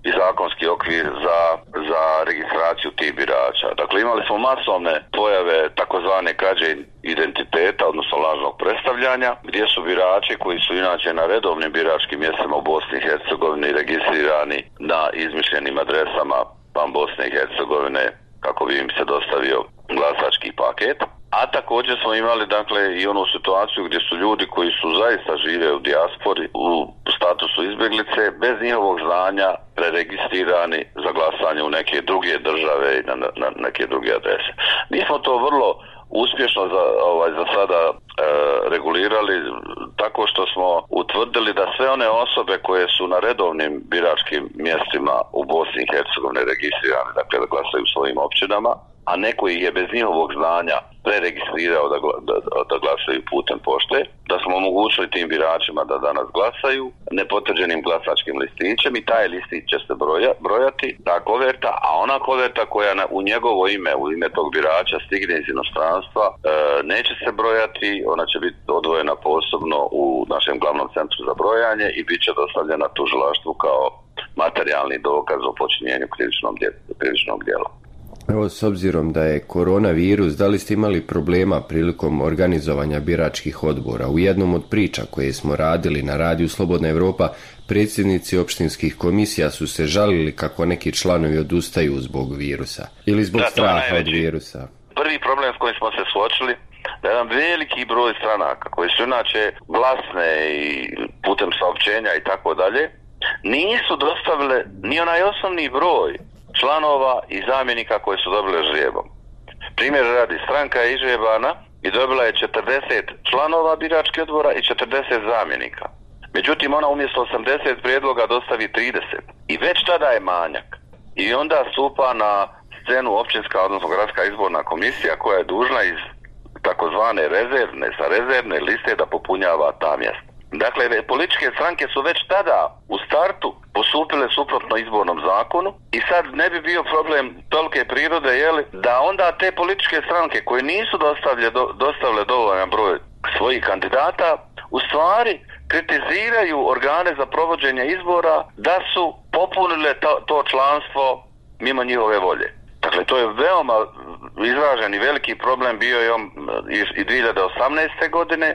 i zakonski okvir za, za registraciju tih birača. Dakle, imali smo masovne pojave takozvane krađe identiteta, odnosno lažnog predstavljanja, gdje su birači koji su inače na redovnim biračkim mjestima u Bosni i Hercegovini registrirani na izmišljenim adresama van Bosne i Hercegovine kako bi im se dostavio glasački paket. A također smo imali dakle i onu situaciju gdje su ljudi koji su zaista žive u dijaspori, u statusu izbjeglice, bez njihovog znanja preregistrirani za glasanje u neke druge države i na, na neke druge adrese. Mi smo to vrlo uspješno za, ovaj, za sada e, regulirali tako što smo utvrdili da sve one osobe koje su na redovnim biračkim mjestima u Bosni i Hercegovini registrirane, dakle da glasaju u svojim općinama, a neko ih je bez njihovog znanja preregistrirao da, da, da glasaju putem pošte, da smo omogućili tim biračima da danas glasaju nepotvrđenim glasačkim listićem i taj listić će se broja, brojati, ta koverta, a ona koverta koja na, u njegovo ime, u ime tog birača stigne iz inostranstva, e, neće se brojati, ona će biti odvojena posebno u našem glavnom centru za brojanje i bit će dostavljena tužilaštvu kao materijalni dokaz o počinjenju krivičnog djela. Evo, s obzirom da je koronavirus, da li ste imali problema prilikom organizovanja biračkih odbora? U jednom od priča koje smo radili na radiju Slobodna Evropa, predsjednici opštinskih komisija su se žalili kako neki članovi odustaju zbog virusa ili zbog da, straha od virusa. Prvi problem s kojim smo se suočili, da jedan veliki broj stranaka koji su inače glasne i putem saopćenja i tako dalje, nisu dostavile ni onaj osnovni broj članova i zamjenika koji su dobile žrijebom. Primjer radi, stranka je izžrebana i dobila je četrdeset članova biračkih odbora i četrdeset zamjenika. Međutim, ona umjesto osamdeset prijedloga dostavi trideset i već tada je manjak. I onda stupa na scenu općinska, odnosno gradska izborna komisija koja je dužna iz takozvane rezervne, sa rezervne liste da popunjava ta mjesta. Dakle, političke stranke su već tada u startu postupile suprotno izbornom zakonu i sad ne bi bio problem tolike prirode, jeli, da onda te političke stranke koje nisu dostavile, do, dostavile dovoljan broj svojih kandidata, u stvari kritiziraju organe za provođenje izbora da su popunile to, to članstvo mimo njihove volje. Dakle, to je veoma izražen i veliki problem bio je on i dvije hiljade osamnaeste. godine,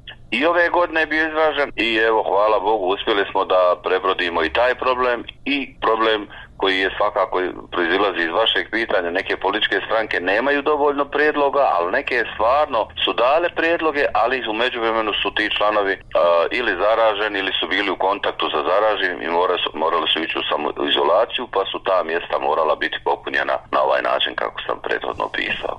i ove godine je bio izražen i evo, hvala Bogu, uspjeli smo da prebrodimo i taj problem i problem koji je svakako proizilazi iz vašeg pitanja. Neke političke stranke nemaju dovoljno prijedloga, ali neke stvarno su dale prijedloge, ali u međuvremenu su ti članovi uh, ili zaraženi ili su bili u kontaktu sa zaraženim i morali su, morali su ići u samoizolaciju, pa su ta mjesta morala biti popunjena na ovaj način kako sam prethodno pisao.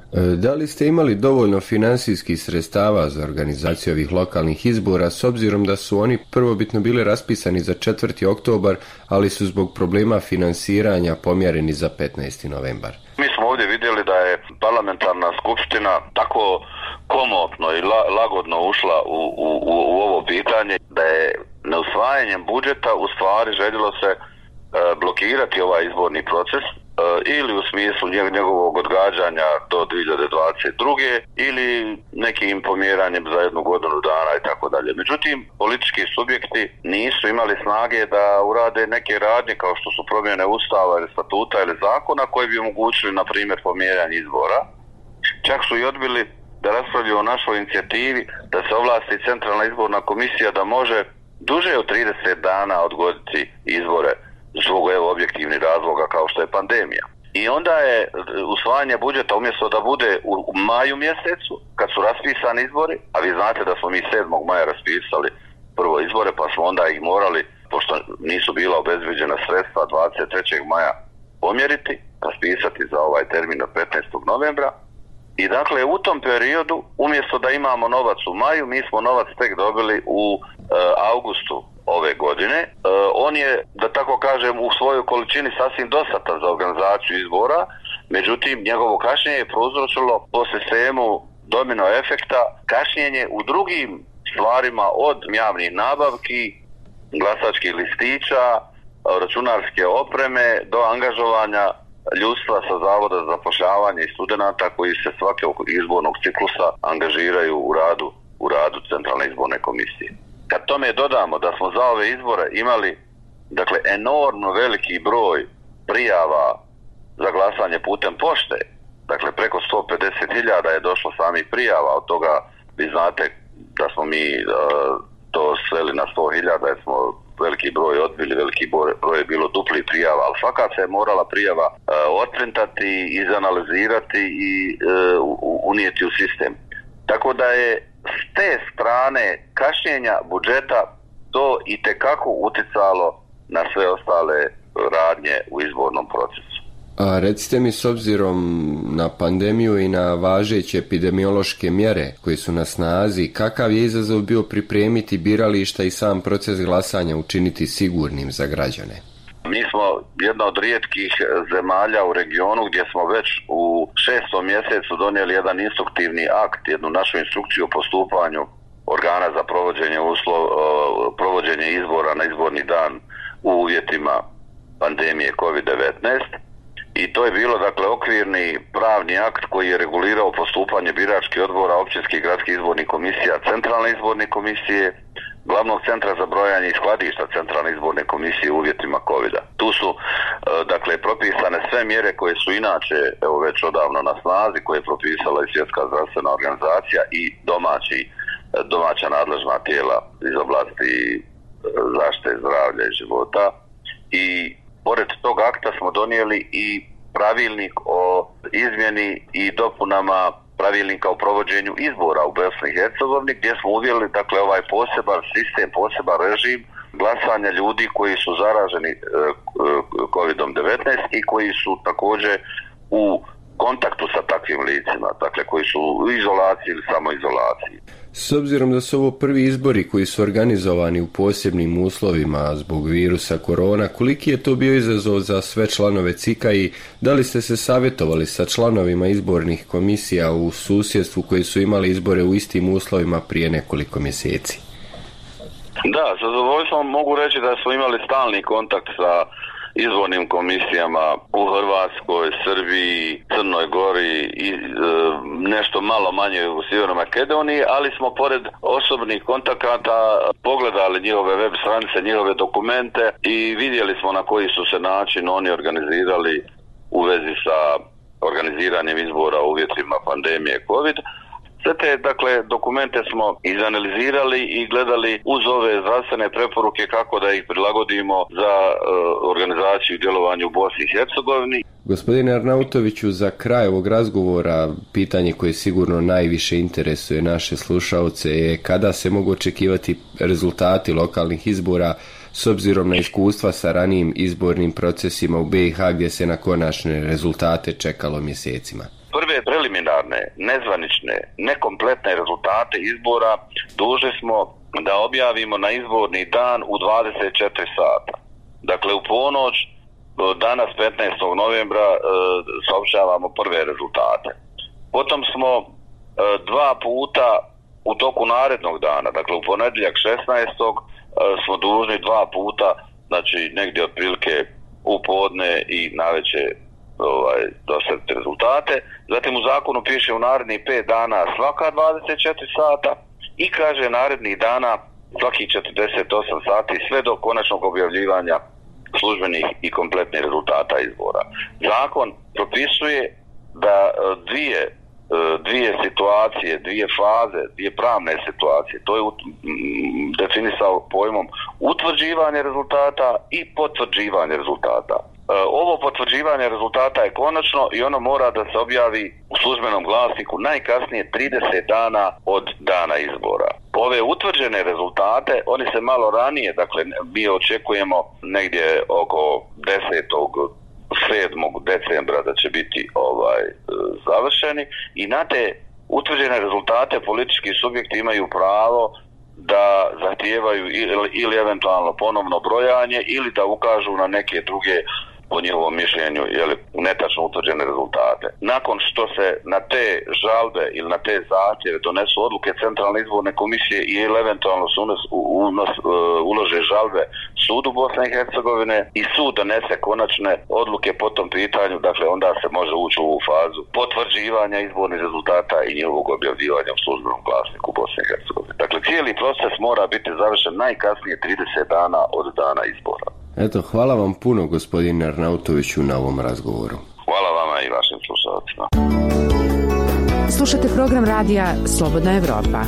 Da li ste imali dovoljno financijskih sredstava za organizaciju ovih lokalnih izbora, s obzirom da su oni prvobitno bili raspisani za četvrti oktobar, ali su zbog problema finansiranja pomjereni za petnaesti novembar? Mi smo ovdje vidjeli da je parlamentarna skupština tako komotno i la, lagodno ušla u, u, u ovo pitanje, da je neusvajanjem budžeta u stvari željelo se e, blokirati ovaj izborni proces, ili u smislu njegovog odgađanja do dvije hiljade dvadeset druge ili nekim pomjeranjem za jednu godinu dana i tako dalje. Međutim, politički subjekti nisu imali snage da urade neke radnje kao što su promjene ustava ili statuta ili zakona koji bi omogućili, na primjer, pomjeranje izbora. Čak su i odbili da raspravljaju o našoj inicijativi da se ovlasti Centralna izborna komisija da može duže od trideset dana odgoditi izbore zbog evo objektivnih razloga kao što je pandemija. I onda je usvajanje budžeta umjesto da bude u, u maju mjesecu kad su raspisani izbori, a vi znate da smo mi sedmog maja raspisali prvo izbore, pa smo onda ih morali, pošto nisu bila obezbeđena sredstva, dvadeset trećeg maja pomjeriti, raspisati za ovaj termin od petnaestog novembra. I dakle u tom periodu umjesto da imamo novac u maju, mi smo novac tek dobili u e, augustu ove godine. E, on je, da tako kažem, u svojoj količini sasvim dostatan za organizaciju izbora, međutim njegovo kašnjenje je prouzročilo po sistemu domino efekta kašnjenje u drugim stvarima, od javnih nabavki, glasačkih listića, računarske opreme do angažovanja ljudstva sa Zavoda za zapošljavanje i studenata koji se svakog izbornog ciklusa angažiraju u radu, u radu Centralne izborne komisije. Kad tome dodamo da smo za ove izbore imali dakle enormno veliki broj prijava za glasanje putem pošte. Dakle, preko sto pedeset hiljada je došlo samih prijava, od toga vi znate da smo mi uh, to sveli na sto hiljada, jer smo veliki broj odbili, veliki broj je bilo dupli prijava, ali fakat se je morala prijava uh, otprintati, izanalizirati i uh, unijeti u sistem. Tako da je s te strane kašnjenja budžeta to itekako uticalo na sve ostale radnje u izbornom procesu. A recite mi, s obzirom na pandemiju i na važeće epidemiološke mjere koje su na snazi, kakav je izazov bio pripremiti birališta i sam proces glasanja učiniti sigurnim za građane? Mi smo jedna od rijetkih zemalja u regionu gdje smo već u šestom mjesecu donijeli jedan instruktivni akt, jednu našu instrukciju o postupanju organa za provođenje uslov, provođenje izbora na izborni dan u uvjetima pandemije kovid devetnaest. I to je bilo, dakle, okvirni pravni akt koji je regulirao postupanje biračkih odbora, općinskih i gradskih izbornih komisija, centralne izborne komisije, glavnog centra za brojanje i skladišta centralne izborne komisije u uvjetima covida. Tu su, dakle, propisane sve mjere koje su inače, evo, već odavno na snazi, koje je propisala i Svjetska zdravstvena organizacija i domaći, domaća nadležna tijela iz oblasti zaštite zdravlja i života. I pored tog akta smo donijeli i pravilnik o izmjeni i dopunama pravilnika o provođenju izbora u Bosni i Hercegovini, gdje smo uveli, dakle, ovaj poseban sistem, poseban režim glasanja ljudi koji su zaraženi kovid devetnaest i koji su također u kontaktu sa takvim licima, dakle koji su u izolaciji ili samoizolaciji. S obzirom da su ovo prvi izbori koji su organizovani u posebnim uslovima zbog virusa korona, koliki je to bio izazov za sve članove C I K-a i da li ste se savjetovali sa članovima izbornih komisija u susjedstvu koji su imali izbore u istim uslovima prije nekoliko mjeseci? Da, sa zadovoljstvom mogu reći da smo imali stalni kontakt sa izbornim komisijama u Hrvatskoj, Srbiji, Crnoj Gori i e, nešto malo manje u Sjevernoj Makedoniji, ali smo pored osobnih kontakata pogledali njihove web stranice, njihove dokumente i vidjeli smo na koji su se način oni organizirali u vezi sa organiziranjem izbora u uvjetima pandemije COVID. Sve te, dakle, dokumente smo izanalizirali i gledali uz ove zdravstvene preporuke kako da ih prilagodimo za uh, organizaciju i djelovanje u Bosni i Hercegovini. Gospodine Arnautoviću, za kraj ovog razgovora, pitanje koje sigurno najviše interesuje naše slušaoce je kada se mogu očekivati rezultati lokalnih izbora s obzirom na iskustva sa ranijim izbornim procesima u B i H gdje se na konačne rezultate čekalo mjesecima. Prve preliminarne, nezvanične, nekompletne rezultate izbora dužni smo da objavimo na izborni dan u dvadeset četiri sata. Dakle, u ponoć, danas petnaestog novembra, saopćavamo prve rezultate. Potom smo dva puta u toku narednog dana, dakle u ponedjeljak šesnaestog smo dužni dva puta, znači negdje otprilike u podne i navečer ovaj, dostaviti rezultate. Zatim u zakonu piše u narednih pet dana svaka dvadeset četiri sata i kaže narednih dana svakih četrdeset osam sati sve do konačnog objavljivanja službenih i kompletnih rezultata izbora. Zakon propisuje da dvije, dvije situacije, dvije faze, dvije pravne situacije, to je definisao pojmom utvrđivanje rezultata i potvrđivanje rezultata. Ovo potvrđivanje rezultata je konačno i ono mora da se objavi u službenom glasniku najkasnije trideset dana od dana izbora. Ove utvrđene rezultate, oni se malo ranije, dakle mi očekujemo negdje oko desetog sedmog decembra da će biti ovaj završeni i na te utvrđene rezultate politički subjekti imaju pravo da zahtijevaju ili, ili eventualno ponovno brojanje ili da ukažu na neke druge po njihovom mišljenju jeli, netačno utvrđene rezultate. Nakon što se na te žalbe ili na te zahtjeve donesu odluke Centralne izborne komisije ili eventualno su unos, unos, ulože žalbe sudu Bosne i Hercegovine i sud donese konačne odluke po tom pitanju, dakle onda se može ući u ovu fazu potvrđivanja izbornih rezultata i njihovog objavljivanja u službenom glasniku Bosne i Hercegovine. Dakle, cijeli proces mora biti završen najkasnije trideset dana od dana izbora. Eto, hvala vam puno, gospodine Arnautoviću, na ovom razgovoru. Hvala vama i vašim slušalcima. Slušate program radija Slobodna Evropa.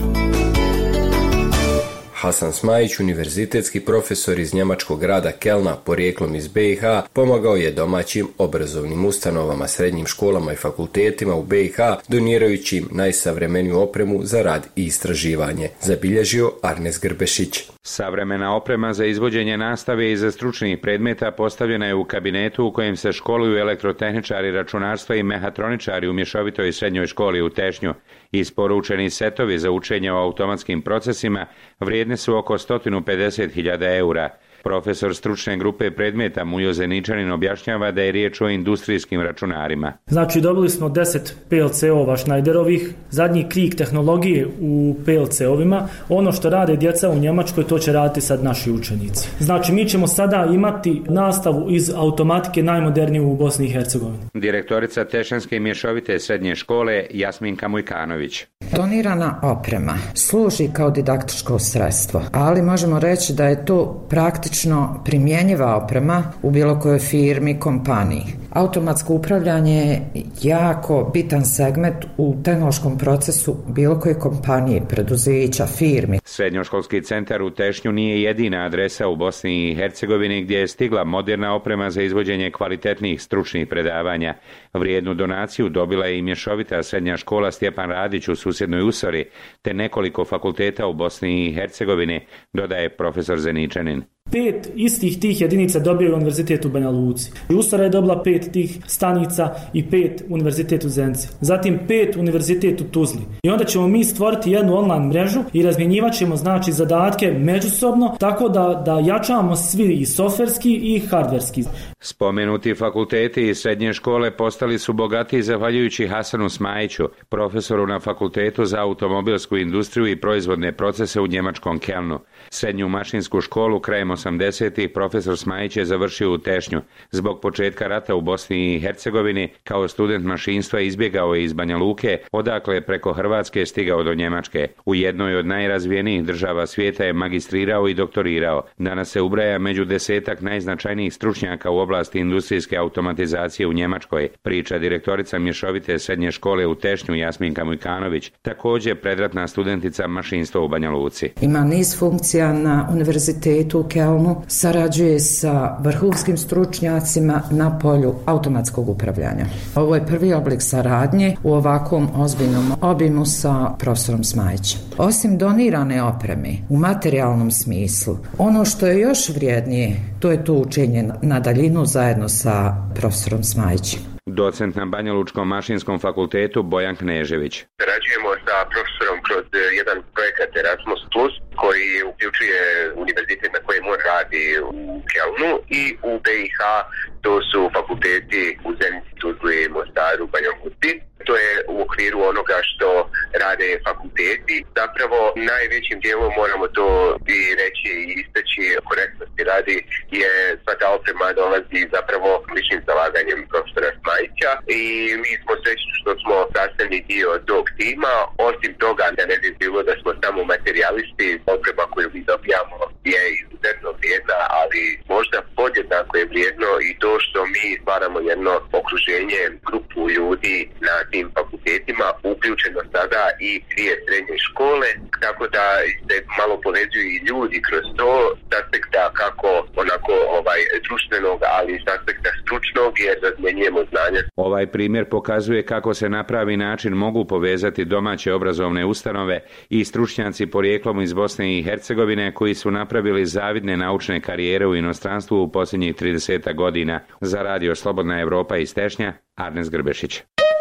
Hasan Smajić, univerzitetski profesor iz njemačkog grada Kelna, porijeklom iz B i H, pomagao je domaćim obrazovnim ustanovama, srednjim školama i fakultetima u B i H, donirajući im najsavremeniju opremu za rad i istraživanje, zabilježio Arnes Grbešić. Savremena oprema za izvođenje nastave i za stručnih predmeta postavljena je u kabinetu u kojem se školuju elektrotehničari računarstva i mehatroničari u mješovitoj srednjoj školi u Tešnju. Isporučeni setovi za učenje o automatskim procesima vrijedni su oko sto pedeset hiljada eura. Profesor stručne grupe predmeta Mujo Zeničanin objašnjava da je riječ o industrijskim računarima. Znači dobili smo deset P L C-ova Schneiderovih, zadnji krik tehnologije u P L C-ovima. Ono što rade djeca u Njemačkoj, to će raditi sad naši učenici. Znači mi ćemo sada imati nastavu iz automatike najmoderniju u Bosni i Hercegovini. Direktorica Tešanske mješovite srednje škole Jasminka Mujkanović. Donirana oprema služi kao didaktičko sredstvo, ali možemo reći da je to praktično primjenjiva oprema u bilo kojoj firmi, kompaniji. Automatsko upravljanje je jako bitan segment u tehnološkom procesu bilo koje kompanije, preduzeća, firmi. Srednjoškolski centar u Tešnju nije jedina adresa u Bosni i Hercegovini gdje je stigla moderna oprema za izvođenje kvalitetnih stručnih predavanja. Vrijednu donaciju dobila je i mješovita srednja škola Stjepan Radić u susjednoj Usori, te nekoliko fakulteta u Bosni i Hercegovini, dodaje profesor Zeničanin. Pet istih tih jedinica dobio univerzitet u Banja Luci. Usora je dobila pet tih stanica i pet univerzitet u Zenci. Zatim pet univerzitet u Tuzli. I onda ćemo mi stvoriti jednu online mrežu i razmjenjivat ćemo znači zadatke međusobno, tako da, da jačamo svi i softverski i hardverski. Spomenuti fakulteti i srednje škole postali su bogatiji zahvaljujući Hasanu Smajiću, profesoru na Fakultetu za automobilsku industriju i proizvodne procese u njemačkom Kelnu. Srednju mašinsku školu krajem osamdesetih profesor Smajić je završio u Tešnju. Zbog početka rata u Bosni i Hercegovini kao student mašinstva izbjegao je iz Banja Luke, odakle preko Hrvatske stigao do Njemačke. U jednoj od najrazvijenijih država svijeta je magistrirao i doktorirao. Danas se ubraja među desetak najznačajnijih stručnjaka u oblasti industrijske automatizacije u Njemačkoj, priča direktorica mješovite srednje škole u Tešnju Jasminka Mujkanović, također predratna studentica mašinstva u Banja Luci. Ima niz funkcija na univerzitetu u Kelnu, sarađuje sa vrhunskim stručnjacima na polju automatskog upravljanja. Ovo je prvi oblik saradnje u ovakvom ozbiljnom obimu sa profesorom Smajićem. Osim donirane opreme u materijalnom smislu, ono što je još vrijednije, to je to učenje na daljinu zajedno sa profesorom Smajićem. Docent na Banjalučkom mašinskom fakultetu Bojan Knežević. Sarađujemo sa profesorom kroz jedan projekat Erasmus Plus koji uključuje univerzitet na kojem on radi u Kelnu i u B i H to su fakulteti u Zenici, Tuzli, Mostaru, Banja Luci. To je u okviru onoga što rade fakulteti. Zapravo najvećim dijelom moramo to i reći i istaći korektnosti radi je sva ta oprema dolazi zapravo ličnim zalaganjem profesora Smajića i mi smo srećni što smo sastavni dio tog tima. Osim toga da ne bi bilo da smo samo materijalisti, oprema koju mi dobijamo je izuzetno vrijedna, ali možda podjednako je vrijedno i to što mi stvaramo jedno okruženje, grupu ljudi na tim fakultetima, uključeno sada i dvije srednje škole, tako da se malo povezuju i ljudi kroz to s aspekta kako onako ovaj društvenog, ali s aspekta stručnog, jer razmjenjujemo znanja. Ovaj primjer pokazuje kako se na pravi način mogu povezati domaće obrazovne ustanove i stručnjaci porijeklom iz Bosne i Hercegovine koji su napravili zavidne naučne karijere u inostranstvu u posljednjih trideset godina. Za radio Slobodna Evropa iz Tešnja, Arnes Grbešić.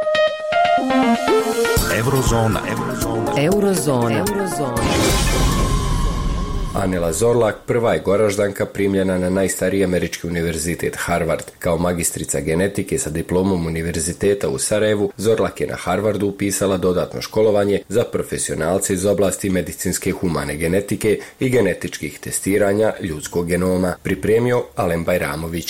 Eurozona. Eurozona. Eurozona. Eurozona. Anela Zorlak prva je Goraždanka primljena na najstariji američki univerzitet Harvard. Kao magistrica genetike sa diplomom univerziteta u Sarajevu, Zorlak je na Harvardu upisala dodatno školovanje za profesionalce iz oblasti medicinske humane genetike i genetičkih testiranja ljudskog genoma, pripremio Alen Bajramović.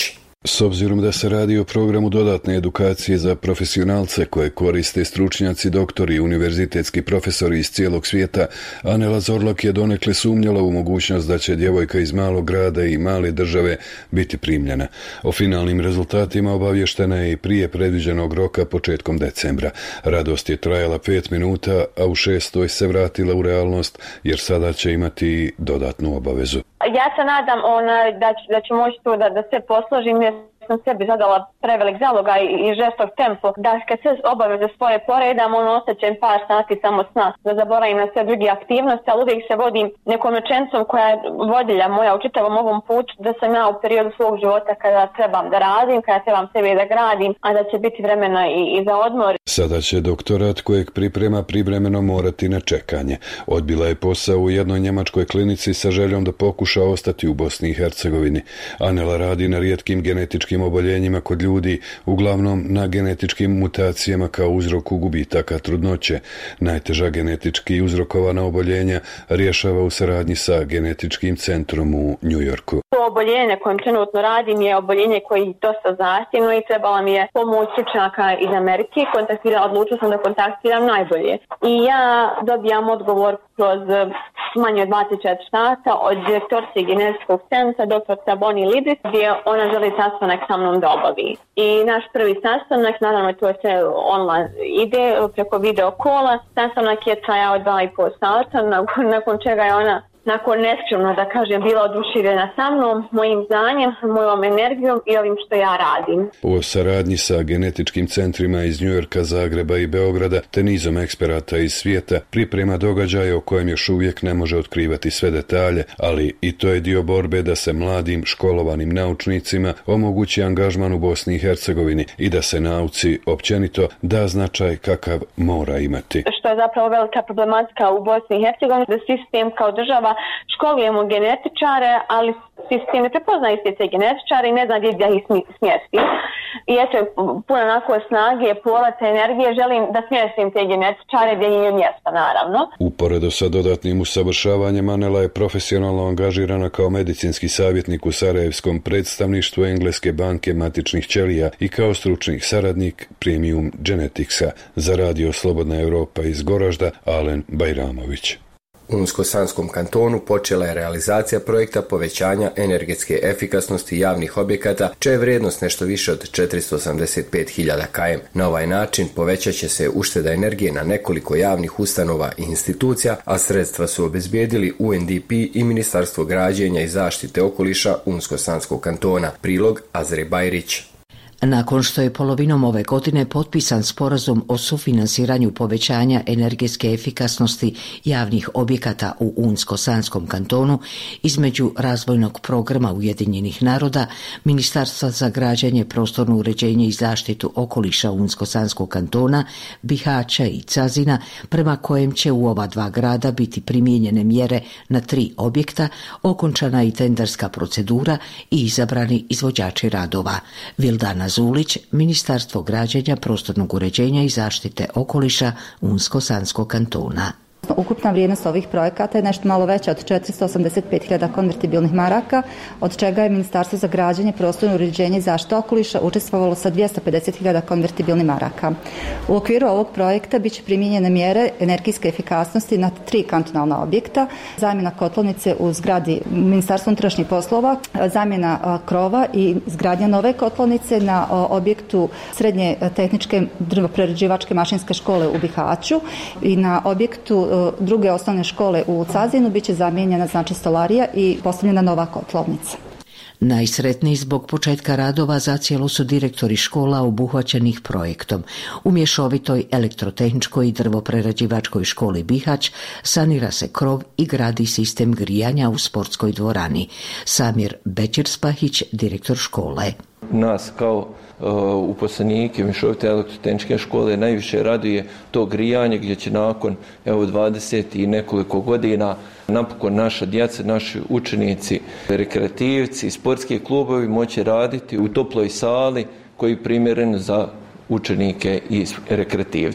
S obzirom da se radi o programu dodatne edukacije za profesionalce koje koriste stručnjaci, doktori i univerzitetski profesori iz cijelog svijeta, Anela Zorlak je donekle sumnjala u mogućnost da će djevojka iz malog grada i male države biti primljena. O finalnim rezultatima obavještena je i prije predviđenog roka početkom decembra. Radost je trajala pet minuta, a u šestoj se vratila u realnost jer sada će imati dodatnu obavezu. Ja se nadam ona, da, ću, da ću moći to da, da se posložim jer sam sebi zadala prevelik zalogaj i, i žestok tempo. Da kad se obaveze svoje poredam, ono osjećam par sati samo sna, da zaboravim na sve druge aktivnosti, ali uvijek se vodim nekom rečenicom koja je vodilja moja u čitavom ovom putu, da sam ja u periodu svog života kada trebam da radim, kada trebam sebe da gradim, a da će biti vremena i, i za odmor. Sada će doktorat kojeg priprema privremeno morati na čekanje. Odbila je posao u jednoj njemačkoj klinici sa željom da pokuša ostati u Bosni i Hercegovini. Anela radi na rijetkim genetičkim oboljenjima kod ljudi, uglavnom na genetičkim mutacijama kao uzroku gubitaka trudnoće. Najteža genetički uzrokovana oboljenja rješava u saradnji sa genetičkim centrom u New Yorku. To oboljenje kojem trenutno radim je oboljenje koji je dosta zahtjevno i trebala mi je pomoć stručnjaka iz Amerike. Kontaktirala, odlučila sam da kontaktiram najbolje. I ja dobijam odgovor kroz manje od dvadeset četiri sata od direktorice genetskog centra, doktorica Bonnie Libis, gdje ona želi sastanak sa mnom da obavi. I naš prvi sastanak, naravno to je sve online ide preko video kola, sastanak je trajao dva i pol sata, nakon, nakon čega je ona nakon neskromno, da kažem, bila oduševljena sa mnom, mojim znanjem, mojom energijom i ovim što ja radim. U saradnji sa genetičkim centrima iz Njujorka, Zagreba i Beograda te nizom eksperata iz svijeta priprema događaje o kojem još uvijek ne može otkrivati sve detalje, ali i to je dio borbe da se mladim, školovanim naučnicima omogući angažman u Bosni i Hercegovini i da se nauci općenito da značaj kakav mora imati. Što je zapravo velika problematika u Bosni i Hercegovini, da sistem kao država školujemo genetičare, ali sistem ne prepoznaje te genetičare i ne zna gdje ih smjesti. I eto, puno onako snage, polata, energije, želim da smjestim te genetičare gdje im je mjesta, naravno. Uporedo sa dodatnim usavršavanjem, Anela je profesionalno angažirana kao medicinski savjetnik u Sarajevskom predstavništvu Engleske banke matičnih ćelija i kao stručni saradnik Premium Geneticsa. Za radio Slobodna Europa iz Goražda, Alen Bajramović. U Unsko-Sanskom kantonu počela je realizacija projekta povećanja energetske efikasnosti javnih objekata, čija je vrijednost nešto više od četiristo osamdeset pet hiljada kilometara. Na ovaj način povećat će se ušteda energije na nekoliko javnih ustanova i institucija, a sredstva su obezbijedili U N D P i Ministarstvo građenja i zaštite okoliša Unsko-Sanskog kantona. Prilog Azre Bajrić. Nakon što je polovinom ove godine potpisan sporazum o sufinansiranju povećanja energetske efikasnosti javnih objekata u Unsko-Sanskom kantonu između razvojnog programa Ujedinjenih naroda, Ministarstva za građenje, prostorno uređenje i zaštitu okoliša Unsko-Sanskog kantona, Bihaća i Cazina, prema kojem će u ova dva grada biti primijenjene mjere na tri objekta, okončana i tenderska procedura i izabrani izvođači radova. Vildana Zulić, Ministarstvo građenja, prostornog uređenja i zaštite okoliša Unsko-Sanskog kantona. Ukupna vrijednost ovih projekata je nešto malo veća od četiristo osamdeset pet hiljada konvertibilnih maraka, od čega je Ministarstvo za građenje, prostorno uređenje i zaštitu okoliša učestvovalo sa dvjesto pedeset hiljada konvertibilnih maraka. U okviru ovog projekta biće primijenjene mjere energijske efikasnosti na tri kantonalna objekta, zamjena kotlovnice u zgradi Ministarstva unutrašnjih poslova, zamjena krova i izgradnja nove kotlovnice na objektu Srednje tehničke drvoprerađivačke mašinske škole u Bihaću i na objektu druge osnovne škole u Cazinu biće zamijenjena znači stolarija i postavljena nova kotlovnica. Najsretniji zbog početka radova zacijelo su direktori škola obuhvaćenih projektom. U mješovitoj elektrotehničkoj i drvoprerađivačkoj školi Bihać sanira se krov i gradi sistem grijanja u sportskoj dvorani. Samir Bećirspahić, direktor škole. Nas kao uh, uposlenike mješovite elektrotehničke škole najviše raduje to grijanje gdje će nakon evo dvadeset i nekoliko godina napokon naša djeca, naši učenici, rekreativci, sportski klubovi moći raditi u toploj sali koji je primjeren za učenike i rekreativce.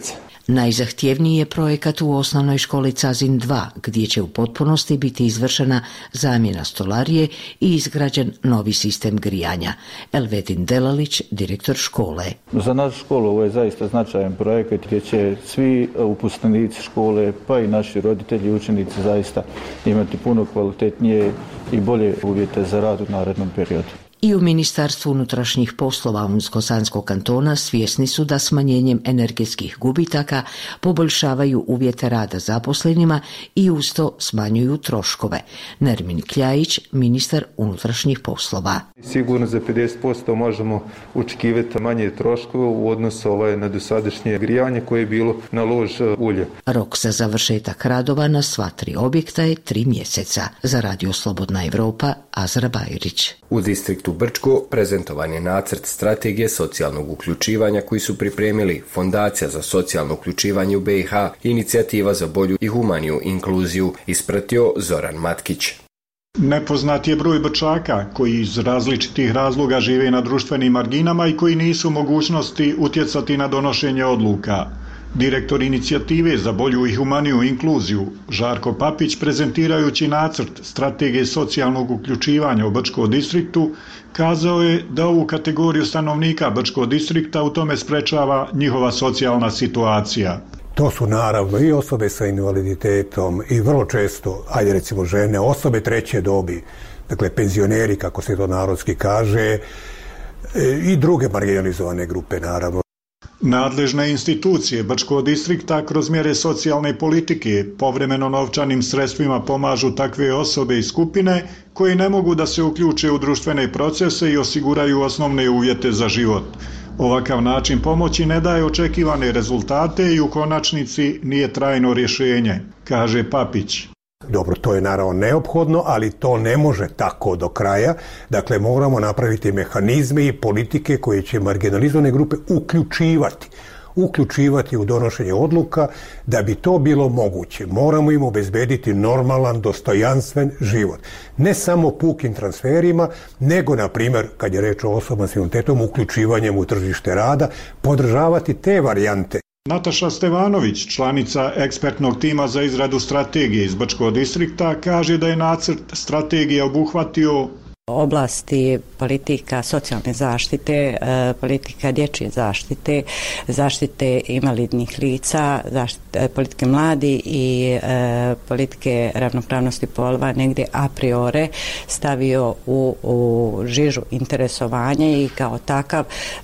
Najzahtjevniji je projekat u osnovnoj školi Cazin dva, gdje će u potpunosti biti izvršena zamjena stolarije i izgrađen novi sistem grijanja. Elvedin Delalić, direktor škole. Za našu školu ovo je zaista značajan projekat gdje će svi uposlenici škole, pa i naši roditelji i učenici zaista imati puno kvalitetnije i bolje uvjete za rad u narednom periodu. I u Ministarstvu unutrašnjih poslova Unsko-sanskog kantona svjesni su da smanjenjem energetskih gubitaka poboljšavaju uvjete rada zaposlenima i uz to smanjuju troškove. Nermin Kljajić, ministar unutrašnjih poslova. Sigurno za pedeset posto možemo očekivati manje troškove u odnosu ovaj na dosadašnje grijanje koje je bilo na lož ulje. Rok za završetak radova na sva tri objekta je tri mjeseca. Za Radio Slobodna Evropa, Azra Bajrić. U distriktu Brčko prezentovan je nacrt strategije socijalnog uključivanja koji su pripremili Fondacija za socijalno uključivanje u B i H, Inicijativa za bolju i humaniju inkluziju, ispratio Zoran Matkić. Nepoznat je broj Brčaka koji iz različitih razloga žive na društvenim marginama i koji nisu u mogućnosti utjecati na donošenje odluka. Direktor Inicijative za bolju i humaniju inkluziju, Žarko Papić, prezentirajući nacrt strategije socijalnog uključivanja u Brčkom distriktu, kazao je da ovu kategoriju stanovnika Brčkog distrikta u tome sprečava njihova socijalna situacija. To su naravno i osobe sa invaliditetom i vrlo često, ajde recimo žene, osobe treće dobi, dakle penzioneri, kako se to narodski kaže, i druge marginalizovane grupe naravno. Nadležne institucije Brčkog distrikta kroz mjere socijalne politike povremeno novčanim sredstvima pomažu takve osobe i skupine koje ne mogu da se uključe u društvene procese i osiguraju osnovne uvjete za život. Ovakav način pomoći ne daje očekivane rezultate i u konačnici nije trajno rješenje, kaže Papić. Dobro, to je naravno neophodno, ali to ne može tako do kraja. Dakle, moramo napraviti mehanizme i politike koje će marginalizovane grupe uključivati. Uključivati u donošenje odluka. Da bi to bilo moguće, moramo im obezbediti normalan, dostojanstven život. Ne samo pukim transferima, nego, na primjer, kad je reč o osobama s invaliditetom, uključivanjem u tržište rada, podržavati te varijante. Nataša Stevanović, članica ekspertnog tima za izradu strategije iz Brčkog distrikta, kaže da je nacrt strategije obuhvatio oblasti politika socijalne zaštite, politika dječje zaštite, zaštite invalidnih lica, zaštite, politike mladi i politike ravnopravnosti polova negdje a priori stavio u, u žižu interesovanja i kao takav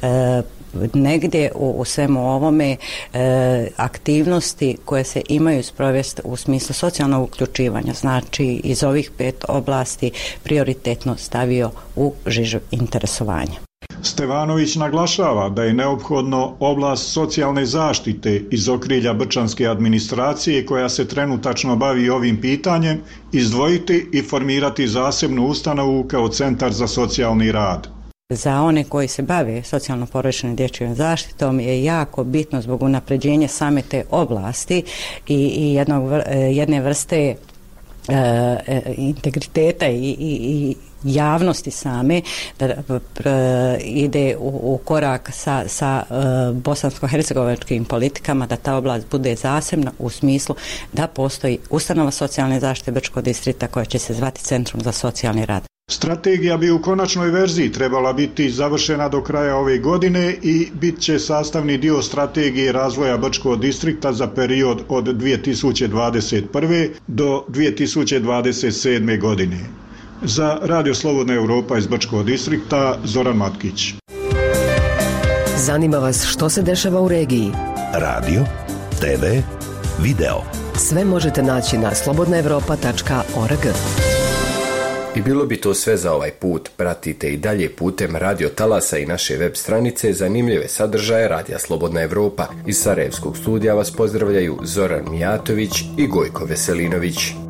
negdje u, u svemu ovome e, aktivnosti koje se imaju sprovesti u smislu socijalnog uključivanja, znači iz ovih pet oblasti prioritetno stavio u žižu interesovanja. Stevanović naglašava da je neophodno oblast socijalne zaštite iz okrilja brčanske administracije koja se trenutačno bavi ovim pitanjem izdvojiti i formirati zasebnu ustanovu kao centar za socijalni rad. Za one koji se bave socijalno-porodičnom dječjom zaštitom je jako bitno zbog unapređenja same te oblasti i, i jednog, jedne vrste e, integriteta i, i, i javnosti same da e, ide u, u korak sa, sa e, bosansko-hercegovačkim politikama, da ta oblast bude zasebna u smislu da postoji ustanova socijalne zaštite Brčkog distrikta koja će se zvati Centrum za socijalni rad. Strategija bi u konačnoj verziji trebala biti završena do kraja ove godine i bit će sastavni dio strategije razvoja Brčkog distrikta za period od dvije tisuće dvadeset prve do dvije tisuće dvadeset sedme godine. Za Radio Slobodna Evropa iz Brčkog distrikta, Zoran Matkić. Zanima vas što se dešava u regiji? Radio, te ve, video. Sve možete naći na slobodna evropa tačka org. I bilo bi to sve za ovaj put. Pratite i dalje putem radio talasa i naše web stranice zanimljive sadržaje Radija Slobodna Evropa. Iz Sarajevskog studija vas pozdravljaju Zoran Mijatović i Gojko Veselinović.